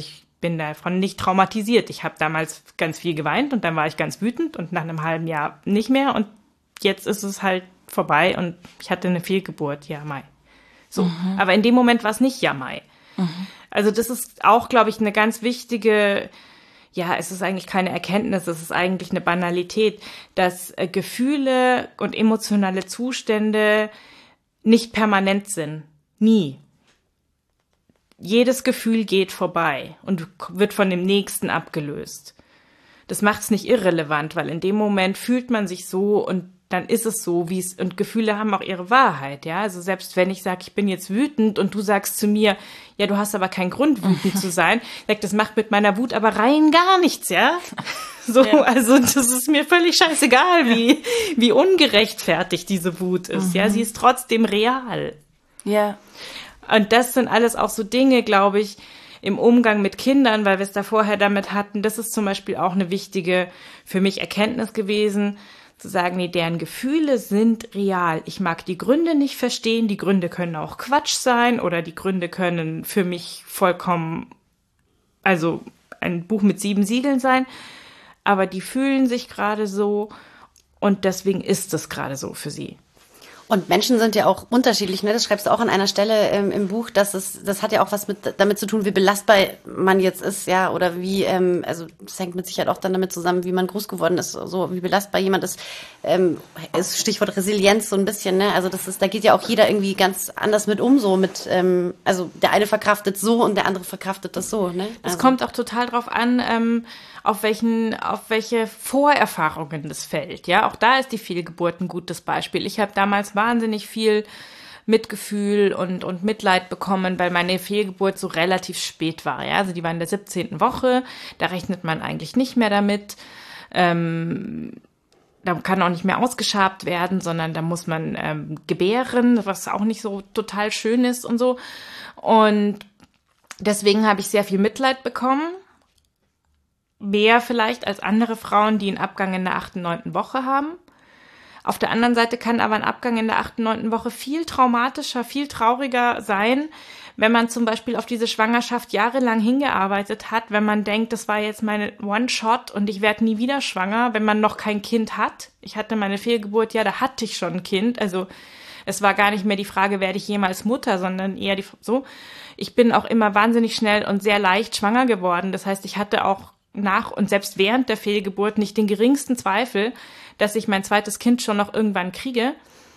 bin davon nicht traumatisiert. Ich habe damals ganz viel geweint und dann war ich ganz wütend und nach einem halben Jahr nicht mehr und jetzt ist es halt vorbei und ich hatte eine Fehlgeburt, ja, Mai. So, mhm. Aber in dem Moment war es nicht ja, Mai. Mhm. Also das ist auch, glaube ich, eine ganz wichtige, ja, es ist eigentlich keine Erkenntnis, es ist eigentlich eine Banalität, dass äh, Gefühle und emotionale Zustände nicht permanent sind. Nie. Jedes Gefühl geht vorbei und wird von dem nächsten abgelöst. Das macht es nicht irrelevant, weil in dem Moment fühlt man sich so und dann ist es so, wie es, und Gefühle haben auch ihre Wahrheit, ja. Also selbst wenn ich sage, ich bin jetzt wütend und du sagst zu mir, ja, du hast aber keinen Grund, wütend zu sein, sag, das macht mit meiner Wut aber rein gar nichts, ja. So, ja. Also das ist mir völlig scheißegal, wie, wie ungerechtfertigt diese Wut ist, mhm. ja. Sie ist trotzdem real.
Ja.
Und das sind alles auch so Dinge, glaube ich, im Umgang mit Kindern, weil wir es da vorher damit hatten, das ist zum Beispiel auch eine wichtige, für mich Erkenntnis gewesen, zu sagen, nee, deren Gefühle sind real. Ich mag die Gründe nicht verstehen, die Gründe können auch Quatsch sein oder die Gründe können für mich vollkommen, also ein Buch mit sieben Siegeln sein, aber die fühlen sich gerade so und deswegen ist es gerade so für sie.
Und Menschen sind ja auch unterschiedlich, ne? Das schreibst du auch an einer Stelle ähm, im Buch, dass es, das hat ja auch was mit damit zu tun, wie belastbar man jetzt ist, ja, oder wie, ähm, also das hängt mit Sicherheit auch dann damit zusammen, wie man groß geworden ist, so wie belastbar jemand ist, ähm, ist Stichwort Resilienz so ein bisschen, ne? Also das ist, da geht ja auch jeder irgendwie ganz anders mit um, so mit, ähm, also der eine verkraftet so und der andere verkraftet das so, ne? Also.
Es kommt auch total drauf an, ähm, auf welchen, auf welche Vorerfahrungen das fällt, ja. Auch da ist die Fehlgeburt ein gutes Beispiel. Ich habe damals wahnsinnig viel Mitgefühl und, und Mitleid bekommen, weil meine Fehlgeburt so relativ spät war, ja. Also die war in der siebzehnten Woche, da rechnet man eigentlich nicht mehr damit. Ähm, da kann auch nicht mehr ausgeschabt werden, sondern da muss man ähm, gebären, was auch nicht so total schön ist und so. Und deswegen habe ich sehr viel Mitleid bekommen. Mehr vielleicht als andere Frauen, die einen Abgang in der achten, neunten Woche haben. Auf der anderen Seite kann aber ein Abgang in der achten, neunten Woche viel traumatischer, viel trauriger sein, wenn man zum Beispiel auf diese Schwangerschaft jahrelang hingearbeitet hat, wenn man denkt, das war jetzt meine One-Shot und ich werde nie wieder schwanger, wenn man noch kein Kind hat. Ich hatte meine Fehlgeburt, ja, da hatte ich schon ein Kind. Also es war gar nicht mehr die Frage, werde ich jemals Mutter, sondern eher die so. Ich bin auch immer wahnsinnig schnell und sehr leicht schwanger geworden. Das heißt, ich hatte auch nach und selbst während der Fehlgeburt nicht den geringsten Zweifel, dass ich mein zweites Kind schon noch irgendwann kriege.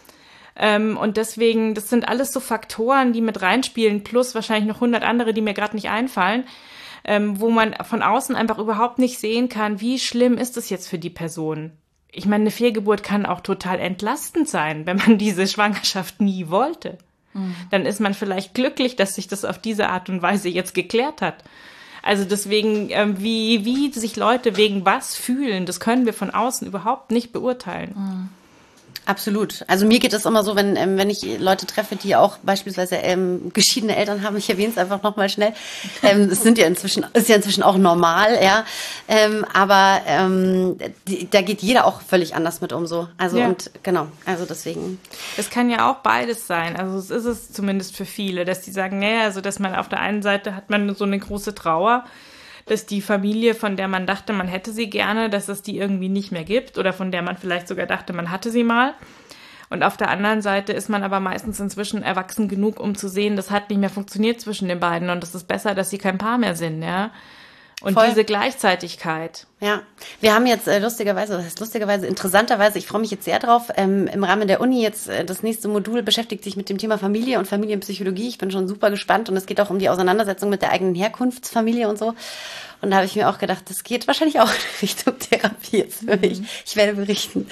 Ähm, und deswegen, das sind alles so Faktoren, die mit reinspielen, plus wahrscheinlich noch hundert andere, die mir gerade nicht einfallen, ähm, wo man von außen einfach überhaupt nicht sehen kann, wie schlimm ist es jetzt für die Person. Ich meine, eine Fehlgeburt kann auch total entlastend sein, wenn man diese Schwangerschaft nie wollte. Mhm. Dann ist man vielleicht glücklich, dass sich das auf diese Art und Weise jetzt geklärt hat. Also deswegen, ähm, wie, wie sich Leute wegen was fühlen, das können wir von außen überhaupt nicht beurteilen.
Mhm. Absolut. Also mir geht es immer so, wenn ähm, wenn ich Leute treffe, die auch beispielsweise ähm, geschiedene Eltern haben, ich erwähne es einfach nochmal schnell, ähm, es sind ja inzwischen, ist ja inzwischen auch normal, ja, ähm, aber ähm, die, da geht jeder auch völlig anders mit um so. Also ja. Und genau, also deswegen.
Es kann ja auch beides sein, also es ist es zumindest für viele, dass die sagen, nee, also dass man auf der einen Seite hat man so eine große Trauer, dass die Familie, von der man dachte, man hätte sie gerne, dass es die irgendwie nicht mehr gibt oder von der man vielleicht sogar dachte, man hatte sie mal. Und auf der anderen Seite ist man aber meistens inzwischen erwachsen genug, um zu sehen, das hat nicht mehr funktioniert zwischen den beiden und es ist besser, dass sie kein Paar mehr sind, ja. Und Voll. Diese Gleichzeitigkeit.
Ja, wir haben jetzt äh, lustigerweise, was heißt lustigerweise, interessanterweise, ich freue mich jetzt sehr drauf, ähm, im Rahmen der Uni jetzt, äh, das nächste Modul beschäftigt sich mit dem Thema Familie und Familienpsychologie. Ich bin schon super gespannt und es geht auch um die Auseinandersetzung mit der eigenen Herkunftsfamilie und so. Und da habe ich mir auch gedacht, das geht wahrscheinlich auch in Richtung Therapie jetzt für mich. Ich werde berichten.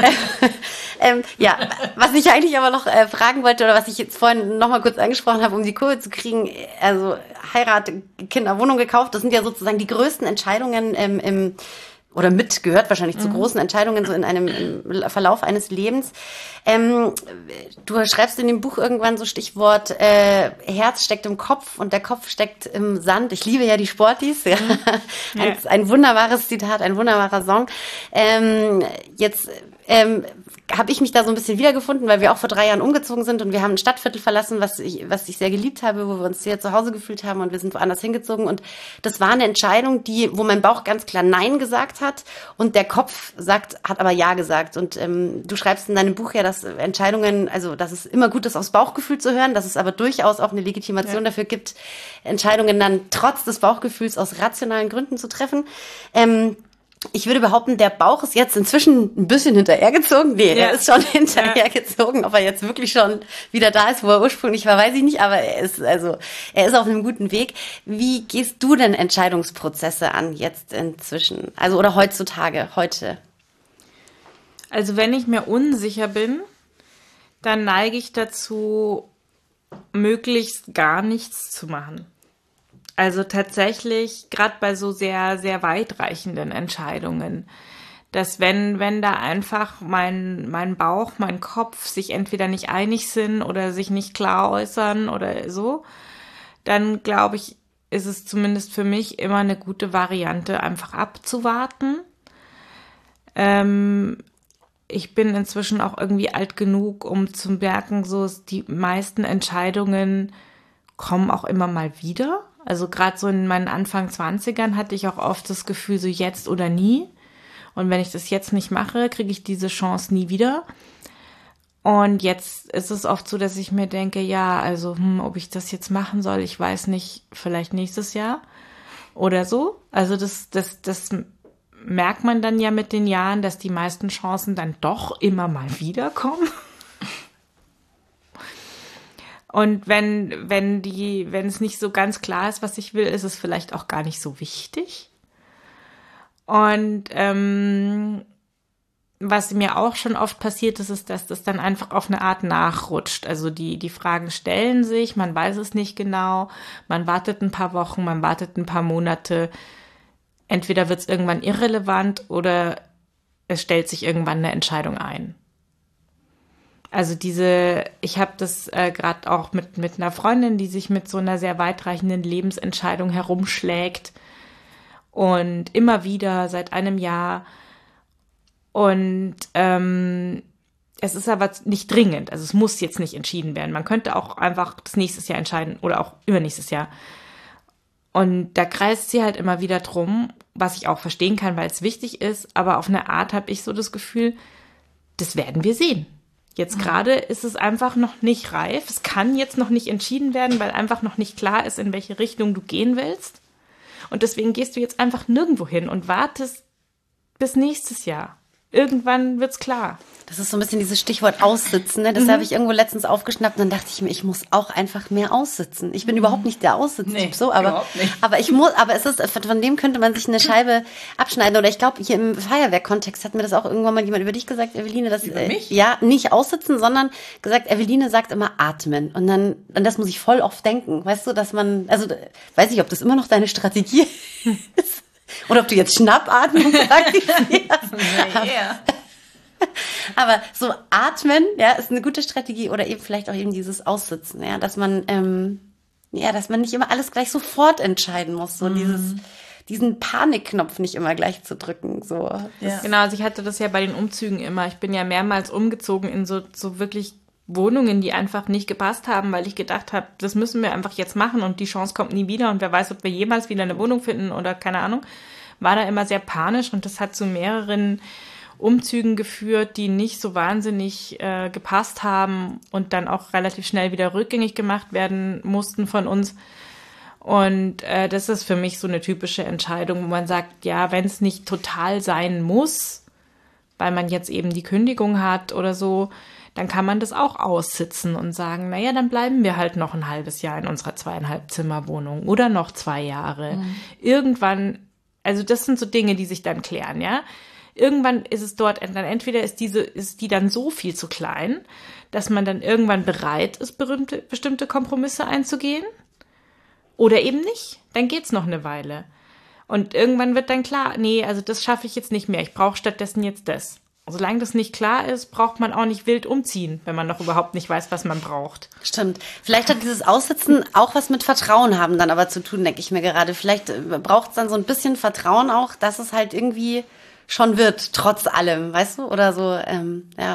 ähm, ja, was ich eigentlich aber noch äh, fragen wollte oder was ich jetzt vorhin noch mal kurz angesprochen habe, um die Kurve zu kriegen, also Heirat, Kinder, Wohnung gekauft, das sind ja sozusagen die größten Entscheidungen ähm, im oder mit gehört wahrscheinlich mhm. zu großen Entscheidungen so in einem im Verlauf eines Lebens. Ähm, du schreibst in dem Buch irgendwann so Stichwort äh, Herz steckt im Kopf und der Kopf steckt im Sand. Ich liebe ja die Sportis. Ja. Mhm. Ein, ein wunderbares Zitat, ein wunderbarer Song. Ähm, jetzt ähm, habe ich mich da so ein bisschen wiedergefunden, weil wir auch vor drei Jahren umgezogen sind und wir haben ein Stadtviertel verlassen, was ich, was ich sehr geliebt habe, wo wir uns sehr zu Hause gefühlt haben und wir sind woanders hingezogen und das war eine Entscheidung, die, wo mein Bauch ganz klar Nein gesagt hat und der Kopf sagt, hat aber Ja gesagt und ähm, du schreibst in deinem Buch ja, dass Entscheidungen, also dass es immer gut ist, aufs Bauchgefühl zu hören, dass es aber durchaus auch eine Legitimation ja. dafür gibt, Entscheidungen dann trotz des Bauchgefühls aus rationalen Gründen zu treffen. Ähm, Ich würde behaupten, der Bauch ist jetzt inzwischen ein bisschen hinterhergezogen. Nee, ja. er ist schon hinterhergezogen. Ob er jetzt wirklich schon wieder da ist, wo er ursprünglich war, weiß ich nicht. Aber er ist, also, er ist auf einem guten Weg. Wie gehst du denn Entscheidungsprozesse an jetzt inzwischen? Also, oder heutzutage, heute?
Also, wenn ich mir unsicher bin, dann neige ich dazu, möglichst gar nichts zu machen. Also tatsächlich, gerade bei so sehr, sehr weitreichenden Entscheidungen, dass wenn, wenn da einfach mein, mein Bauch, mein Kopf sich entweder nicht einig sind oder sich nicht klar äußern oder so, dann glaube ich, ist es zumindest für mich immer eine gute Variante, einfach abzuwarten. Ähm, ich bin inzwischen auch irgendwie alt genug, um zu merken, so die meisten Entscheidungen kommen auch immer mal wieder. Also gerade so in meinen Anfang zwanzigern hatte ich auch oft das Gefühl, so jetzt oder nie. Und wenn ich das jetzt nicht mache, kriege ich diese Chance nie wieder. Und jetzt ist es oft so, dass ich mir denke, ja, also hm, ob ich das jetzt machen soll, ich weiß nicht, vielleicht nächstes Jahr oder so. Also das, das, das merkt man dann ja mit den Jahren, dass die meisten Chancen dann doch immer mal wieder kommen. Und wenn, wenn die, wenn es nicht so ganz klar ist, was ich will, ist es vielleicht auch gar nicht so wichtig. Und ähm, was mir auch schon oft passiert ist, ist, dass das dann einfach auf eine Art nachrutscht. Also die, die Fragen stellen sich, man weiß es nicht genau, man wartet ein paar Wochen, man wartet ein paar Monate. Entweder wird es irgendwann irrelevant oder es stellt sich irgendwann eine Entscheidung ein. Also diese, ich habe das äh, gerade auch mit mit einer Freundin, die sich mit so einer sehr weitreichenden Lebensentscheidung herumschlägt und immer wieder seit einem Jahr und ähm, es ist aber nicht dringend, also es muss jetzt nicht entschieden werden. Man könnte auch einfach das nächstes Jahr entscheiden oder auch übernächstes Jahr. Und da kreist sie halt immer wieder drum, was ich auch verstehen kann, weil es wichtig ist, aber auf eine Art habe ich so das Gefühl, das werden wir sehen. Jetzt gerade ist es einfach noch nicht reif. Es kann jetzt noch nicht entschieden werden, weil einfach noch nicht klar ist, in welche Richtung du gehen willst. Und deswegen gehst du jetzt einfach nirgendwo hin und wartest bis nächstes Jahr. Irgendwann wird's klar.
Das ist so ein bisschen dieses Stichwort aussitzen. Ne? Das mhm. habe ich irgendwo letztens aufgeschnappt und dann dachte ich mir, ich muss auch einfach mehr aussitzen. Ich bin mhm. überhaupt nicht der Aussitzen-Typ, nee, so, aber, aber ich muss, aber es ist, von dem könnte man sich eine Scheibe abschneiden. Oder ich glaube, hier im Feuerwehrkontext hat mir das auch irgendwann mal jemand über dich gesagt, Eveline, dass
über mich?
Äh, ja, nicht aussitzen, sondern gesagt, Eveline sagt immer atmen. Und dann, an das muss ich voll oft denken. Weißt du, dass man, also weiß nicht, ob das immer noch deine Strategie ist. Oder ob du jetzt Schnappatmung praktizierst.
Yeah.
Aber so atmen, ja, ist eine gute Strategie oder eben vielleicht auch eben dieses Aussitzen, ja, dass man, ähm, ja, dass man nicht immer alles gleich sofort entscheiden muss, so mm. dieses, diesen Panikknopf nicht immer gleich zu drücken, so.
Ja. Genau, also ich hatte das ja bei den Umzügen immer. Ich bin ja mehrmals umgezogen in so, so wirklich Wohnungen, die einfach nicht gepasst haben, weil ich gedacht habe, das müssen wir einfach jetzt machen und die Chance kommt nie wieder und wer weiß, ob wir jemals wieder eine Wohnung finden oder keine Ahnung. War da immer sehr panisch und das hat zu mehreren Umzügen geführt, die nicht so wahnsinnig äh, gepasst haben und dann auch relativ schnell wieder rückgängig gemacht werden mussten von uns. Und äh, das ist für mich so eine typische Entscheidung, wo man sagt, ja, wenn es nicht total sein muss, weil man jetzt eben die Kündigung hat oder so, dann kann man das auch aussitzen und sagen, naja, dann bleiben wir halt noch ein halbes Jahr in unserer zweieinhalb Zimmerwohnung oder noch zwei Jahre. Mhm. Irgendwann, also das sind so Dinge, die sich dann klären, ja. Irgendwann ist es dort, dann entweder ist diese, ist die dann so viel zu klein, dass man dann irgendwann bereit ist, berühmte, bestimmte Kompromisse einzugehen oder eben nicht. Dann geht's noch eine Weile. Und irgendwann wird dann klar, nee, also das schaffe ich jetzt nicht mehr. Ich brauche stattdessen jetzt das. Solange das nicht klar ist, braucht man auch nicht wild umziehen, wenn man noch überhaupt nicht weiß, was man braucht.
Stimmt. Vielleicht hat dieses Aussitzen auch was mit Vertrauen haben dann aber zu tun, denke ich mir gerade. Vielleicht braucht es dann so ein bisschen Vertrauen auch, dass es halt irgendwie schon wird, trotz allem, weißt du? Oder so, ähm, ja.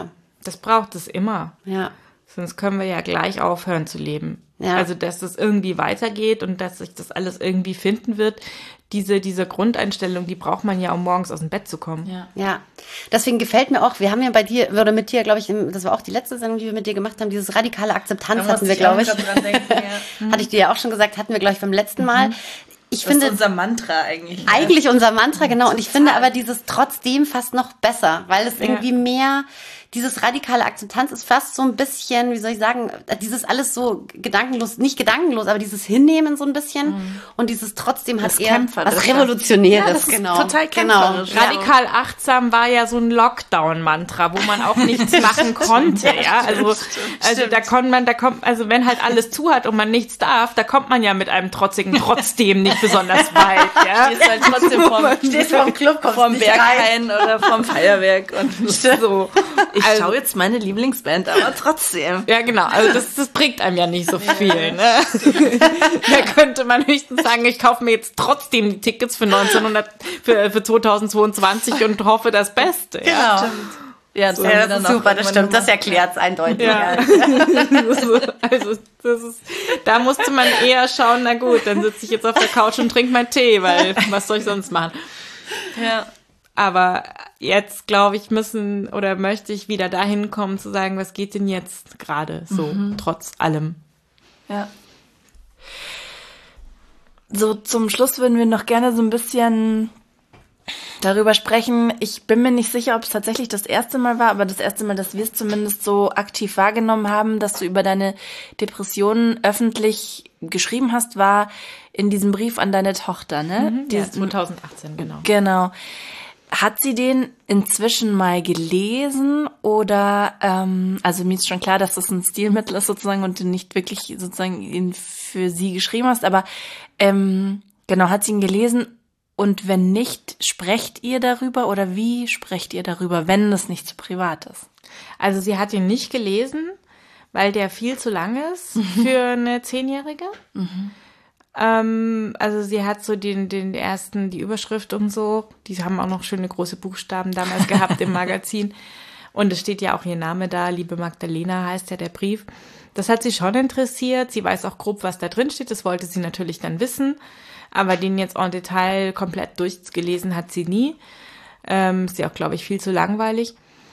Das braucht es immer.
Ja.
Sonst können wir ja gleich aufhören zu leben.
Ja.
Also, dass das irgendwie weitergeht und dass sich das alles irgendwie finden wird. Diese, diese Grundeinstellung, die braucht man ja, um morgens aus dem Bett zu kommen.
Ja.
Ja, deswegen gefällt mir auch, wir haben ja bei dir, oder mit dir, glaube ich, das war auch die letzte Sendung, die wir mit dir gemacht haben, dieses radikale Akzeptanz hatten wir, glaube ich.
Dran denken, ja.
Hatte ich dir ja auch schon gesagt, hatten wir, glaube ich, beim letzten Mal. Ich
Das
finde,
ist unser Mantra eigentlich.
eigentlich unser Mantra, genau. Und ich finde aber dieses trotzdem fast noch besser, weil es irgendwie mehr, dieses radikale Akzeptanz ist fast so ein bisschen, wie soll ich sagen, dieses alles so gedankenlos, nicht gedankenlos, aber dieses Hinnehmen so ein bisschen
Mhm.
und dieses trotzdem hat
Das
eher
Kämpferische.
was Revolutionäres.
Ja, das ist
genau.
total
genau.
kämpferisch.
Ja.
Radikal achtsam war ja so ein Lockdown-Mantra, wo man auch nichts machen konnte, ja. Also, also da kommt man, da kommt, also wenn halt alles zu hat und man nichts darf, da kommt man ja mit einem trotzigen trotzdem nicht besonders weit, ja.
Stehst halt trotzdem vorm,
Stehst vorm Club, kommst
vorm
nicht
Berghain oder vorm Feuerwerk und
So.
ich
Also-
schaue jetzt meine Lieblingsband, aber trotzdem.
Ja, genau. Also das, das bringt einem ja nicht so viel. Ne? Da könnte man höchstens sagen, ich kaufe mir jetzt trotzdem die Tickets für neunzehnhundert, für, für zweitausendzweiundzwanzig und hoffe das Beste. Ja.
Genau.
Ja, das, haben
Ja,
wir
das
dann
ist
auch
super, das
irgendwann
stimmt. Das
gemacht.
erklärt es eindeutig.
Ja.
Ja.
So, also das ist, da musste man eher schauen, na gut, dann sitze ich jetzt auf der Couch und trinke meinen Tee, weil was soll ich sonst machen?
Ja.
Aber jetzt, glaube ich, müssen oder möchte ich wieder dahin kommen zu sagen, was geht denn jetzt gerade so, trotz allem.
Ja. So, zum Schluss würden wir noch gerne so ein bisschen darüber sprechen. Ich bin mir nicht sicher, ob es tatsächlich das erste Mal war, aber das erste Mal, dass wir es zumindest so aktiv wahrgenommen haben, dass du über deine Depressionen öffentlich geschrieben hast, war in diesem Brief an deine Tochter, ne?
Ja,
Dies-
zweitausendachtzehn, genau.
Genau. Hat sie den inzwischen mal gelesen oder, ähm, also mir ist schon klar, dass das ein Stilmittel ist sozusagen und du nicht wirklich sozusagen ihn für sie geschrieben hast, aber ähm, genau, hat sie ihn gelesen und wenn nicht, sprecht ihr darüber oder wie sprecht ihr darüber, wenn es nicht zu privat ist?
Also sie hat ihn nicht gelesen, weil der viel zu lang ist für eine Zehnjährige. Ähm, also sie hat so den, den ersten, die Überschrift und so, die haben auch noch schöne große Buchstaben damals gehabt im Magazin. Und es steht ja auch ihr Name da, liebe Magdalena heißt ja der Brief. Das hat sie schon interessiert. Sie weiß auch grob, was da drin steht. Das wollte sie natürlich dann wissen. Aber den jetzt en Detail komplett durchgelesen hat sie nie. Ähm, ist ja auch, glaube ich, viel zu langweilig.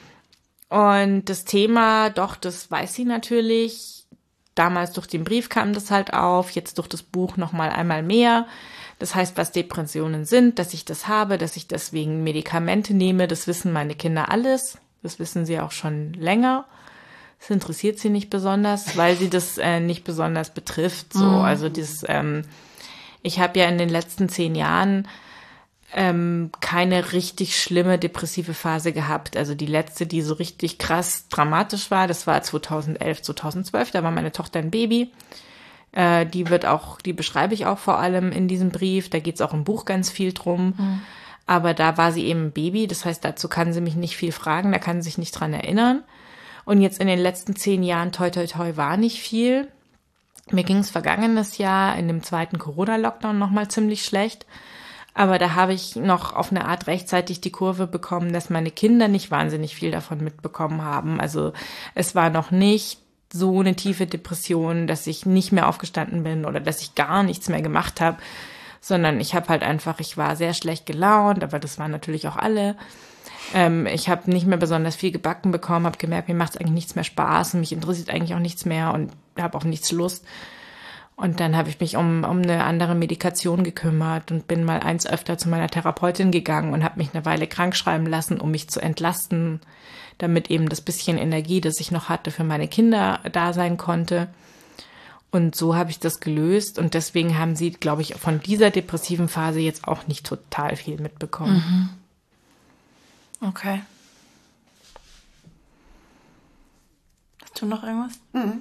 Und das Thema, doch, das weiß sie natürlich. Damals durch den Brief kam das halt auf, jetzt durch das Buch nochmal einmal mehr. Das heißt, was Depressionen sind, dass ich das habe, dass ich deswegen Medikamente nehme, das wissen meine Kinder alles. Das wissen sie auch schon länger. Das interessiert sie nicht besonders, weil sie das äh, nicht besonders betrifft. So, also das, ähm, ich habe ja in den letzten zehn Jahren ähm, keine richtig schlimme depressive Phase gehabt. Also die letzte, die so richtig krass dramatisch war, das war zweitausendelf, zweitausendzwölf, da war meine Tochter ein Baby. Äh, die wird auch, die beschreibe ich auch vor allem in diesem Brief. Da geht es auch im Buch ganz viel drum. Mhm. Aber da war sie eben ein Baby, das heißt, dazu kann sie mich nicht viel fragen, da kann sie sich nicht dran erinnern. Und jetzt in den letzten zehn Jahren, toi toi toi, war nicht viel. Mir ging es vergangenes Jahr in dem zweiten Corona-Lockdown nochmal ziemlich schlecht. Aber da habe ich noch auf eine Art rechtzeitig die Kurve bekommen, dass meine Kinder nicht wahnsinnig viel davon mitbekommen haben. Also es war noch nicht so eine tiefe Depression, dass ich nicht mehr aufgestanden bin oder dass ich gar nichts mehr gemacht habe, sondern ich habe halt einfach, ich war sehr schlecht gelaunt, aber das waren natürlich auch alle. Ähm, ich habe nicht mehr besonders viel gebacken bekommen, habe gemerkt, mir macht es eigentlich nichts mehr Spaß und mich interessiert eigentlich auch nichts mehr und habe auch nichts Lust. Und dann habe ich mich um, um eine andere Medikation gekümmert und bin mal eins öfter zu meiner Therapeutin gegangen und habe mich eine Weile krank schreiben lassen, um mich zu entlasten, damit eben das bisschen Energie, das ich noch hatte, für meine Kinder da sein konnte. Und so habe ich das gelöst und deswegen haben sie, glaube ich, von dieser depressiven Phase jetzt auch nicht total viel mitbekommen.
Mhm. Okay. Hast du noch irgendwas? Mhm.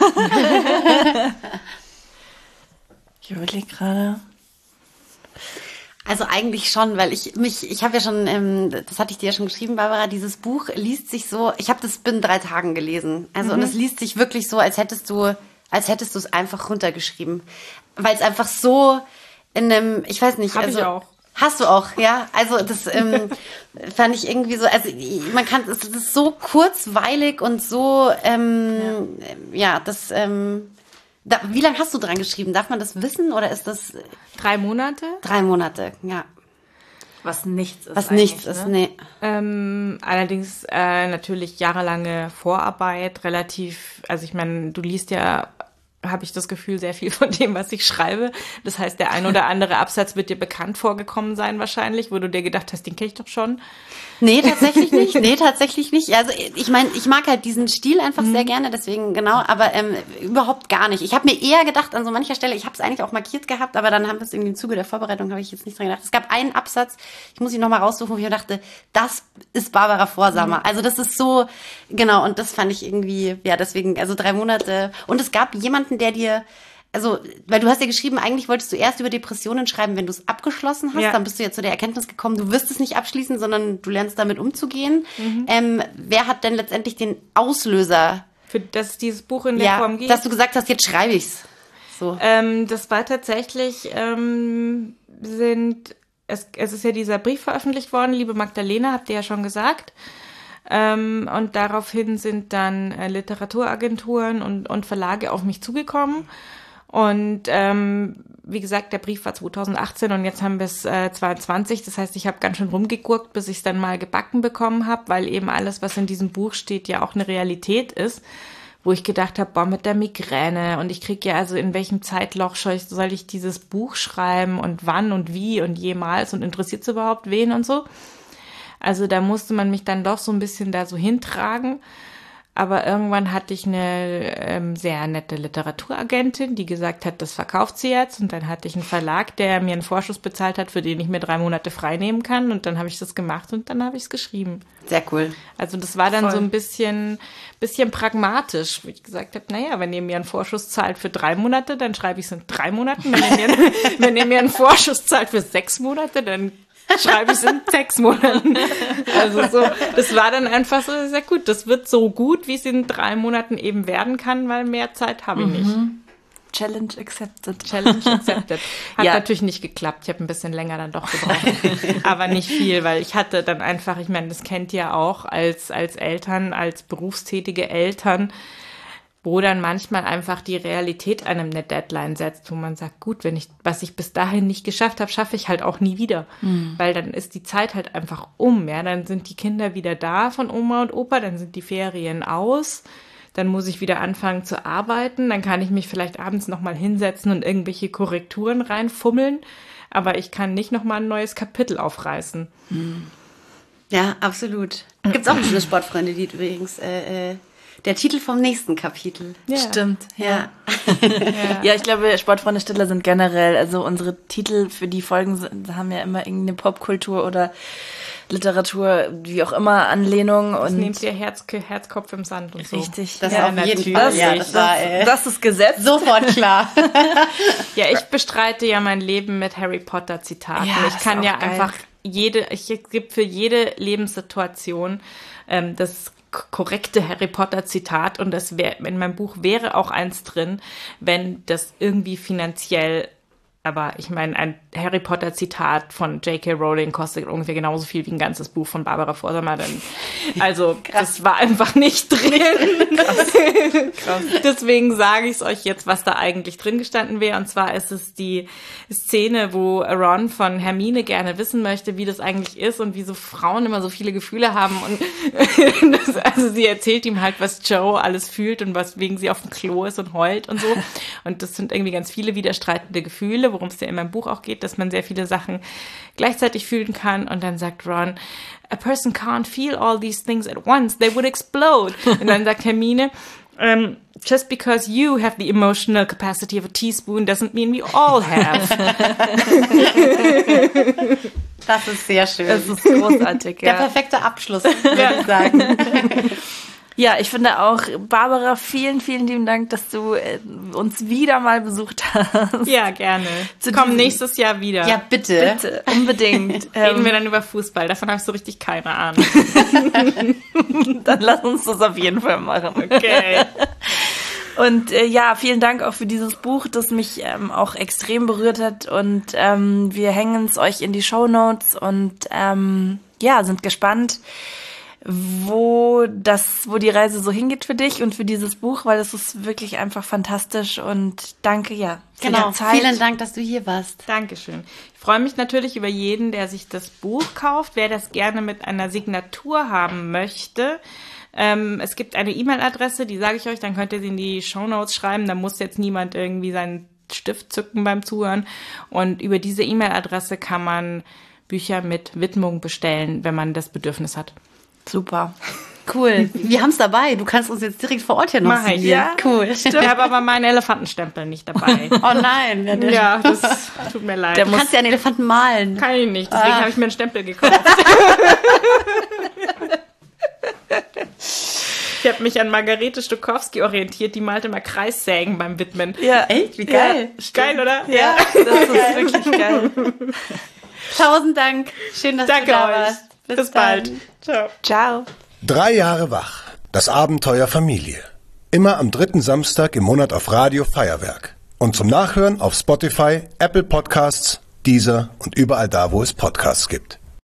Ich überlege gerade.
Also eigentlich schon, weil ich mich, ich habe ja schon, ähm, das hatte ich dir ja schon geschrieben, Barbara, dieses Buch liest sich so, ich habe das binnen drei Tagen gelesen. Also mhm. und es liest sich wirklich so, als hättest du, als hättest du es einfach runtergeschrieben. Weil es einfach so in einem, ich weiß nicht.
Hab
also,
ich auch.
Hast du auch, ja. Also das ähm, fand ich irgendwie so, also man kann, es ist so kurzweilig und so, ähm, ja. ja, das, ähm, da, wie lange hast du dran geschrieben? Darf man das wissen oder ist das?
Drei Monate.
Drei Monate, ja.
Was nichts ist.
Was nichts ist,
ne?
nee.
Ähm, allerdings äh, natürlich jahrelange Vorarbeit, relativ, also ich meine, du liest ja, habe ich das Gefühl, sehr viel von dem, was ich schreibe. Das heißt, der ein oder andere Absatz wird dir bekannt vorgekommen sein wahrscheinlich, wo du dir gedacht hast, den kenne ich doch schon.
Nee, tatsächlich nicht. Nee, tatsächlich nicht. Also ich meine, ich mag halt diesen Stil einfach mhm. sehr gerne, deswegen genau, aber ähm, überhaupt gar nicht. Ich habe mir eher gedacht, an so mancher Stelle, ich habe es eigentlich auch markiert gehabt, aber dann haben wir es irgendwie im Zuge der Vorbereitung, habe ich jetzt nicht dran gedacht. Es gab einen Absatz, ich muss ihn nochmal raussuchen, wo ich mir dachte, das ist Barbara Vorsamer. Mhm. Also das ist so, genau, und das fand ich irgendwie, ja, deswegen, also drei Monate. Und es gab jemanden, der dir... Also, weil du hast ja geschrieben, eigentlich wolltest du erst über Depressionen schreiben, wenn du es abgeschlossen hast. Ja. Dann bist du ja zu der Erkenntnis gekommen, du wirst es nicht abschließen, sondern du lernst damit umzugehen. Mhm. Ähm, wer hat denn letztendlich den Auslöser?
Für dass dieses Buch in der
ja,
Form geht?
Dass du gesagt hast, jetzt schreibe ich's. So.
Ähm, das war tatsächlich, ähm, sind, es, es ist ja dieser Brief veröffentlicht worden, liebe Magdalena, habt ihr ja schon gesagt. Ähm, und daraufhin sind dann äh, Literaturagenturen und, und Verlage auf mich zugekommen. Und ähm, wie gesagt, der Brief war zweitausendachtzehn und jetzt haben wir es äh, zweiundzwanzig. Das heißt, ich habe ganz schön rumgegurkt, bis ich es dann mal gebacken bekommen habe, weil eben alles, was in diesem Buch steht, ja auch eine Realität ist, wo ich gedacht habe, boah, mit der Migräne und ich kriege ja also in welchem Zeitloch soll ich dieses Buch schreiben und wann und wie und jemals und interessiert es überhaupt wen und so. Also da musste man mich dann doch so ein bisschen da so hintragen. Aber irgendwann hatte ich eine ähm, sehr nette Literaturagentin, die gesagt hat, das verkauft sie jetzt. Und dann hatte ich einen Verlag, der mir einen Vorschuss bezahlt hat, für den ich mir drei Monate frei nehmen kann. Und dann habe ich das gemacht und dann habe ich es geschrieben.
Sehr cool.
Also das war dann
Voll.
so ein bisschen, bisschen pragmatisch, wo ich gesagt habe, naja, wenn ihr mir einen Vorschuss zahlt für drei Monate, dann schreibe ich es in drei Monaten. Wenn ihr mir, wenn ihr mir einen Vorschuss zahlt für sechs Monate, dann schreibe ich es in sechs Monaten. Also so, das war dann einfach so, sehr gut. Das wird so gut, wie es in drei Monaten eben werden kann, weil mehr Zeit habe ich mhm. nicht.
Challenge accepted.
Challenge accepted. Hat
ja.
natürlich nicht geklappt. Ich habe ein bisschen länger dann doch gebraucht. Aber nicht viel, weil ich hatte dann einfach, ich meine, das kennt ihr auch als, als Eltern, als berufstätige Eltern, wo dann manchmal einfach die Realität einem eine Deadline setzt, wo man sagt, gut, wenn ich, was ich bis dahin nicht geschafft habe, schaffe ich halt auch nie wieder. Mhm. Weil dann ist die Zeit halt einfach um, ja, dann sind die Kinder wieder da von Oma und Opa, dann sind die Ferien aus, dann muss ich wieder anfangen zu arbeiten, dann kann ich mich vielleicht abends nochmal hinsetzen und irgendwelche Korrekturen reinfummeln, aber ich kann nicht nochmal ein neues Kapitel aufreißen.
Mhm. Ja, absolut. Gibt's auch eine Sportfreunde, die übrigens, äh, äh der Titel vom nächsten Kapitel.
Ja. Stimmt, ja.
Ja.
Ja, ich glaube, Sportfreunde Stiller sind generell, also unsere Titel für die Folgen sind, haben ja immer irgendeine Popkultur oder Literatur, wie auch immer, Anlehnung.
Das
und
nehmt ihr Herz, Herzkopf im Sand und so.
Richtig.
Das
ja,
auf jeden
natürlich.
Fall. Ja, das,
das,
war, äh,
das ist Gesetz.
Sofort klar.
Ja, ich bestreite ja mein Leben mit Harry Potter Zitaten.
Ja,
ich kann ja geil. einfach jede, ich gebe für jede Lebenssituation ähm, das korrekte Harry Potter Zitat und das wäre, in meinem Buch wäre auch eins drin, wenn das irgendwie finanziell, aber ich meine, ein Harry Potter Zitat von J K Rowling kostet ungefähr genauso viel wie ein ganzes Buch von Barbara Vorsamer. Dann, also das war einfach nicht drin. Krass. Krass. Deswegen sage ich es euch jetzt, was da eigentlich drin gestanden wäre. Und zwar ist es die Szene, wo Ron von Hermine gerne wissen möchte, wie das eigentlich ist und wie so Frauen immer so viele Gefühle haben. Und das, also sie erzählt ihm halt, was Joe alles fühlt und was wegen sie auf dem Klo ist und heult und so. Und das sind irgendwie ganz viele widerstreitende Gefühle, worum es ja in meinem Buch auch geht, dass man sehr viele Sachen gleichzeitig fühlen kann. Und dann sagt Ron, a person can't feel all these things at once, they would explode. Und dann sagt Hermine, um, just because you have the emotional capacity of a teaspoon doesn't mean we all have.
Das ist sehr schön.
Das ist großartig, ja.
Der perfekte Abschluss, würde ich sagen.
Ja, ich finde auch, Barbara, vielen, vielen lieben Dank, dass du äh, uns wieder mal besucht hast.
Ja, gerne.
Zu
Komm
diesem-
nächstes Jahr wieder.
Ja, bitte.
Bitte, unbedingt.
Reden
ähm,
wir dann über Fußball. Davon habe ich so richtig keine Ahnung.
Dann lass uns das auf jeden Fall machen.
Okay.
Und äh, ja, vielen Dank auch für dieses Buch, das mich ähm, auch extrem berührt hat. Und ähm, wir hängen es euch in die Shownotes und ähm, ja, sind gespannt, wo das, wo die Reise so hingeht für dich und für dieses Buch, weil das ist wirklich einfach fantastisch. Und danke, ja, für
Genau,
die Zeit.
vielen Dank, dass du hier warst.
Dankeschön. Ich freue mich natürlich über jeden, der sich das Buch kauft, wer das gerne mit einer Signatur haben möchte. Ähm, es gibt eine E-Mail-Adresse, die sage ich euch, dann könnt ihr sie in die Shownotes schreiben. Da muss jetzt niemand irgendwie seinen Stift zücken beim Zuhören. Und über diese E-Mail-Adresse kann man Bücher mit Widmung bestellen, wenn man das Bedürfnis hat.
Super.
Cool. Wir haben es dabei. Du kannst uns jetzt direkt vor Ort hier noch
Mach ich,
sehen.
ja.
Cool.
Ich habe aber meinen Elefantenstempel nicht dabei.
Oh nein. Ja, der-
Ja, das tut mir leid.
Du kannst ja einen Elefanten malen.
Kann ich nicht, deswegen
Ah.
habe ich mir einen Stempel gekauft. Ich habe mich an Margarete Stokowski orientiert, die malte mal Kreissägen beim Widmen.
Ja.
Echt? Wie geil.
Ja,
Geil, oder?
Ja, das ist wirklich geil.
Tausend Dank. Schön, dass
Danke
du da
euch.
warst.
Bis,
dann.
bald. Ciao.
Ciao.
Drei Jahre wach. Das Abenteuer Familie. Immer am dritten Samstag im Monat auf Radio Feuerwerk. Und zum Nachhören auf Spotify, Apple Podcasts, Deezer und überall da, wo es Podcasts gibt.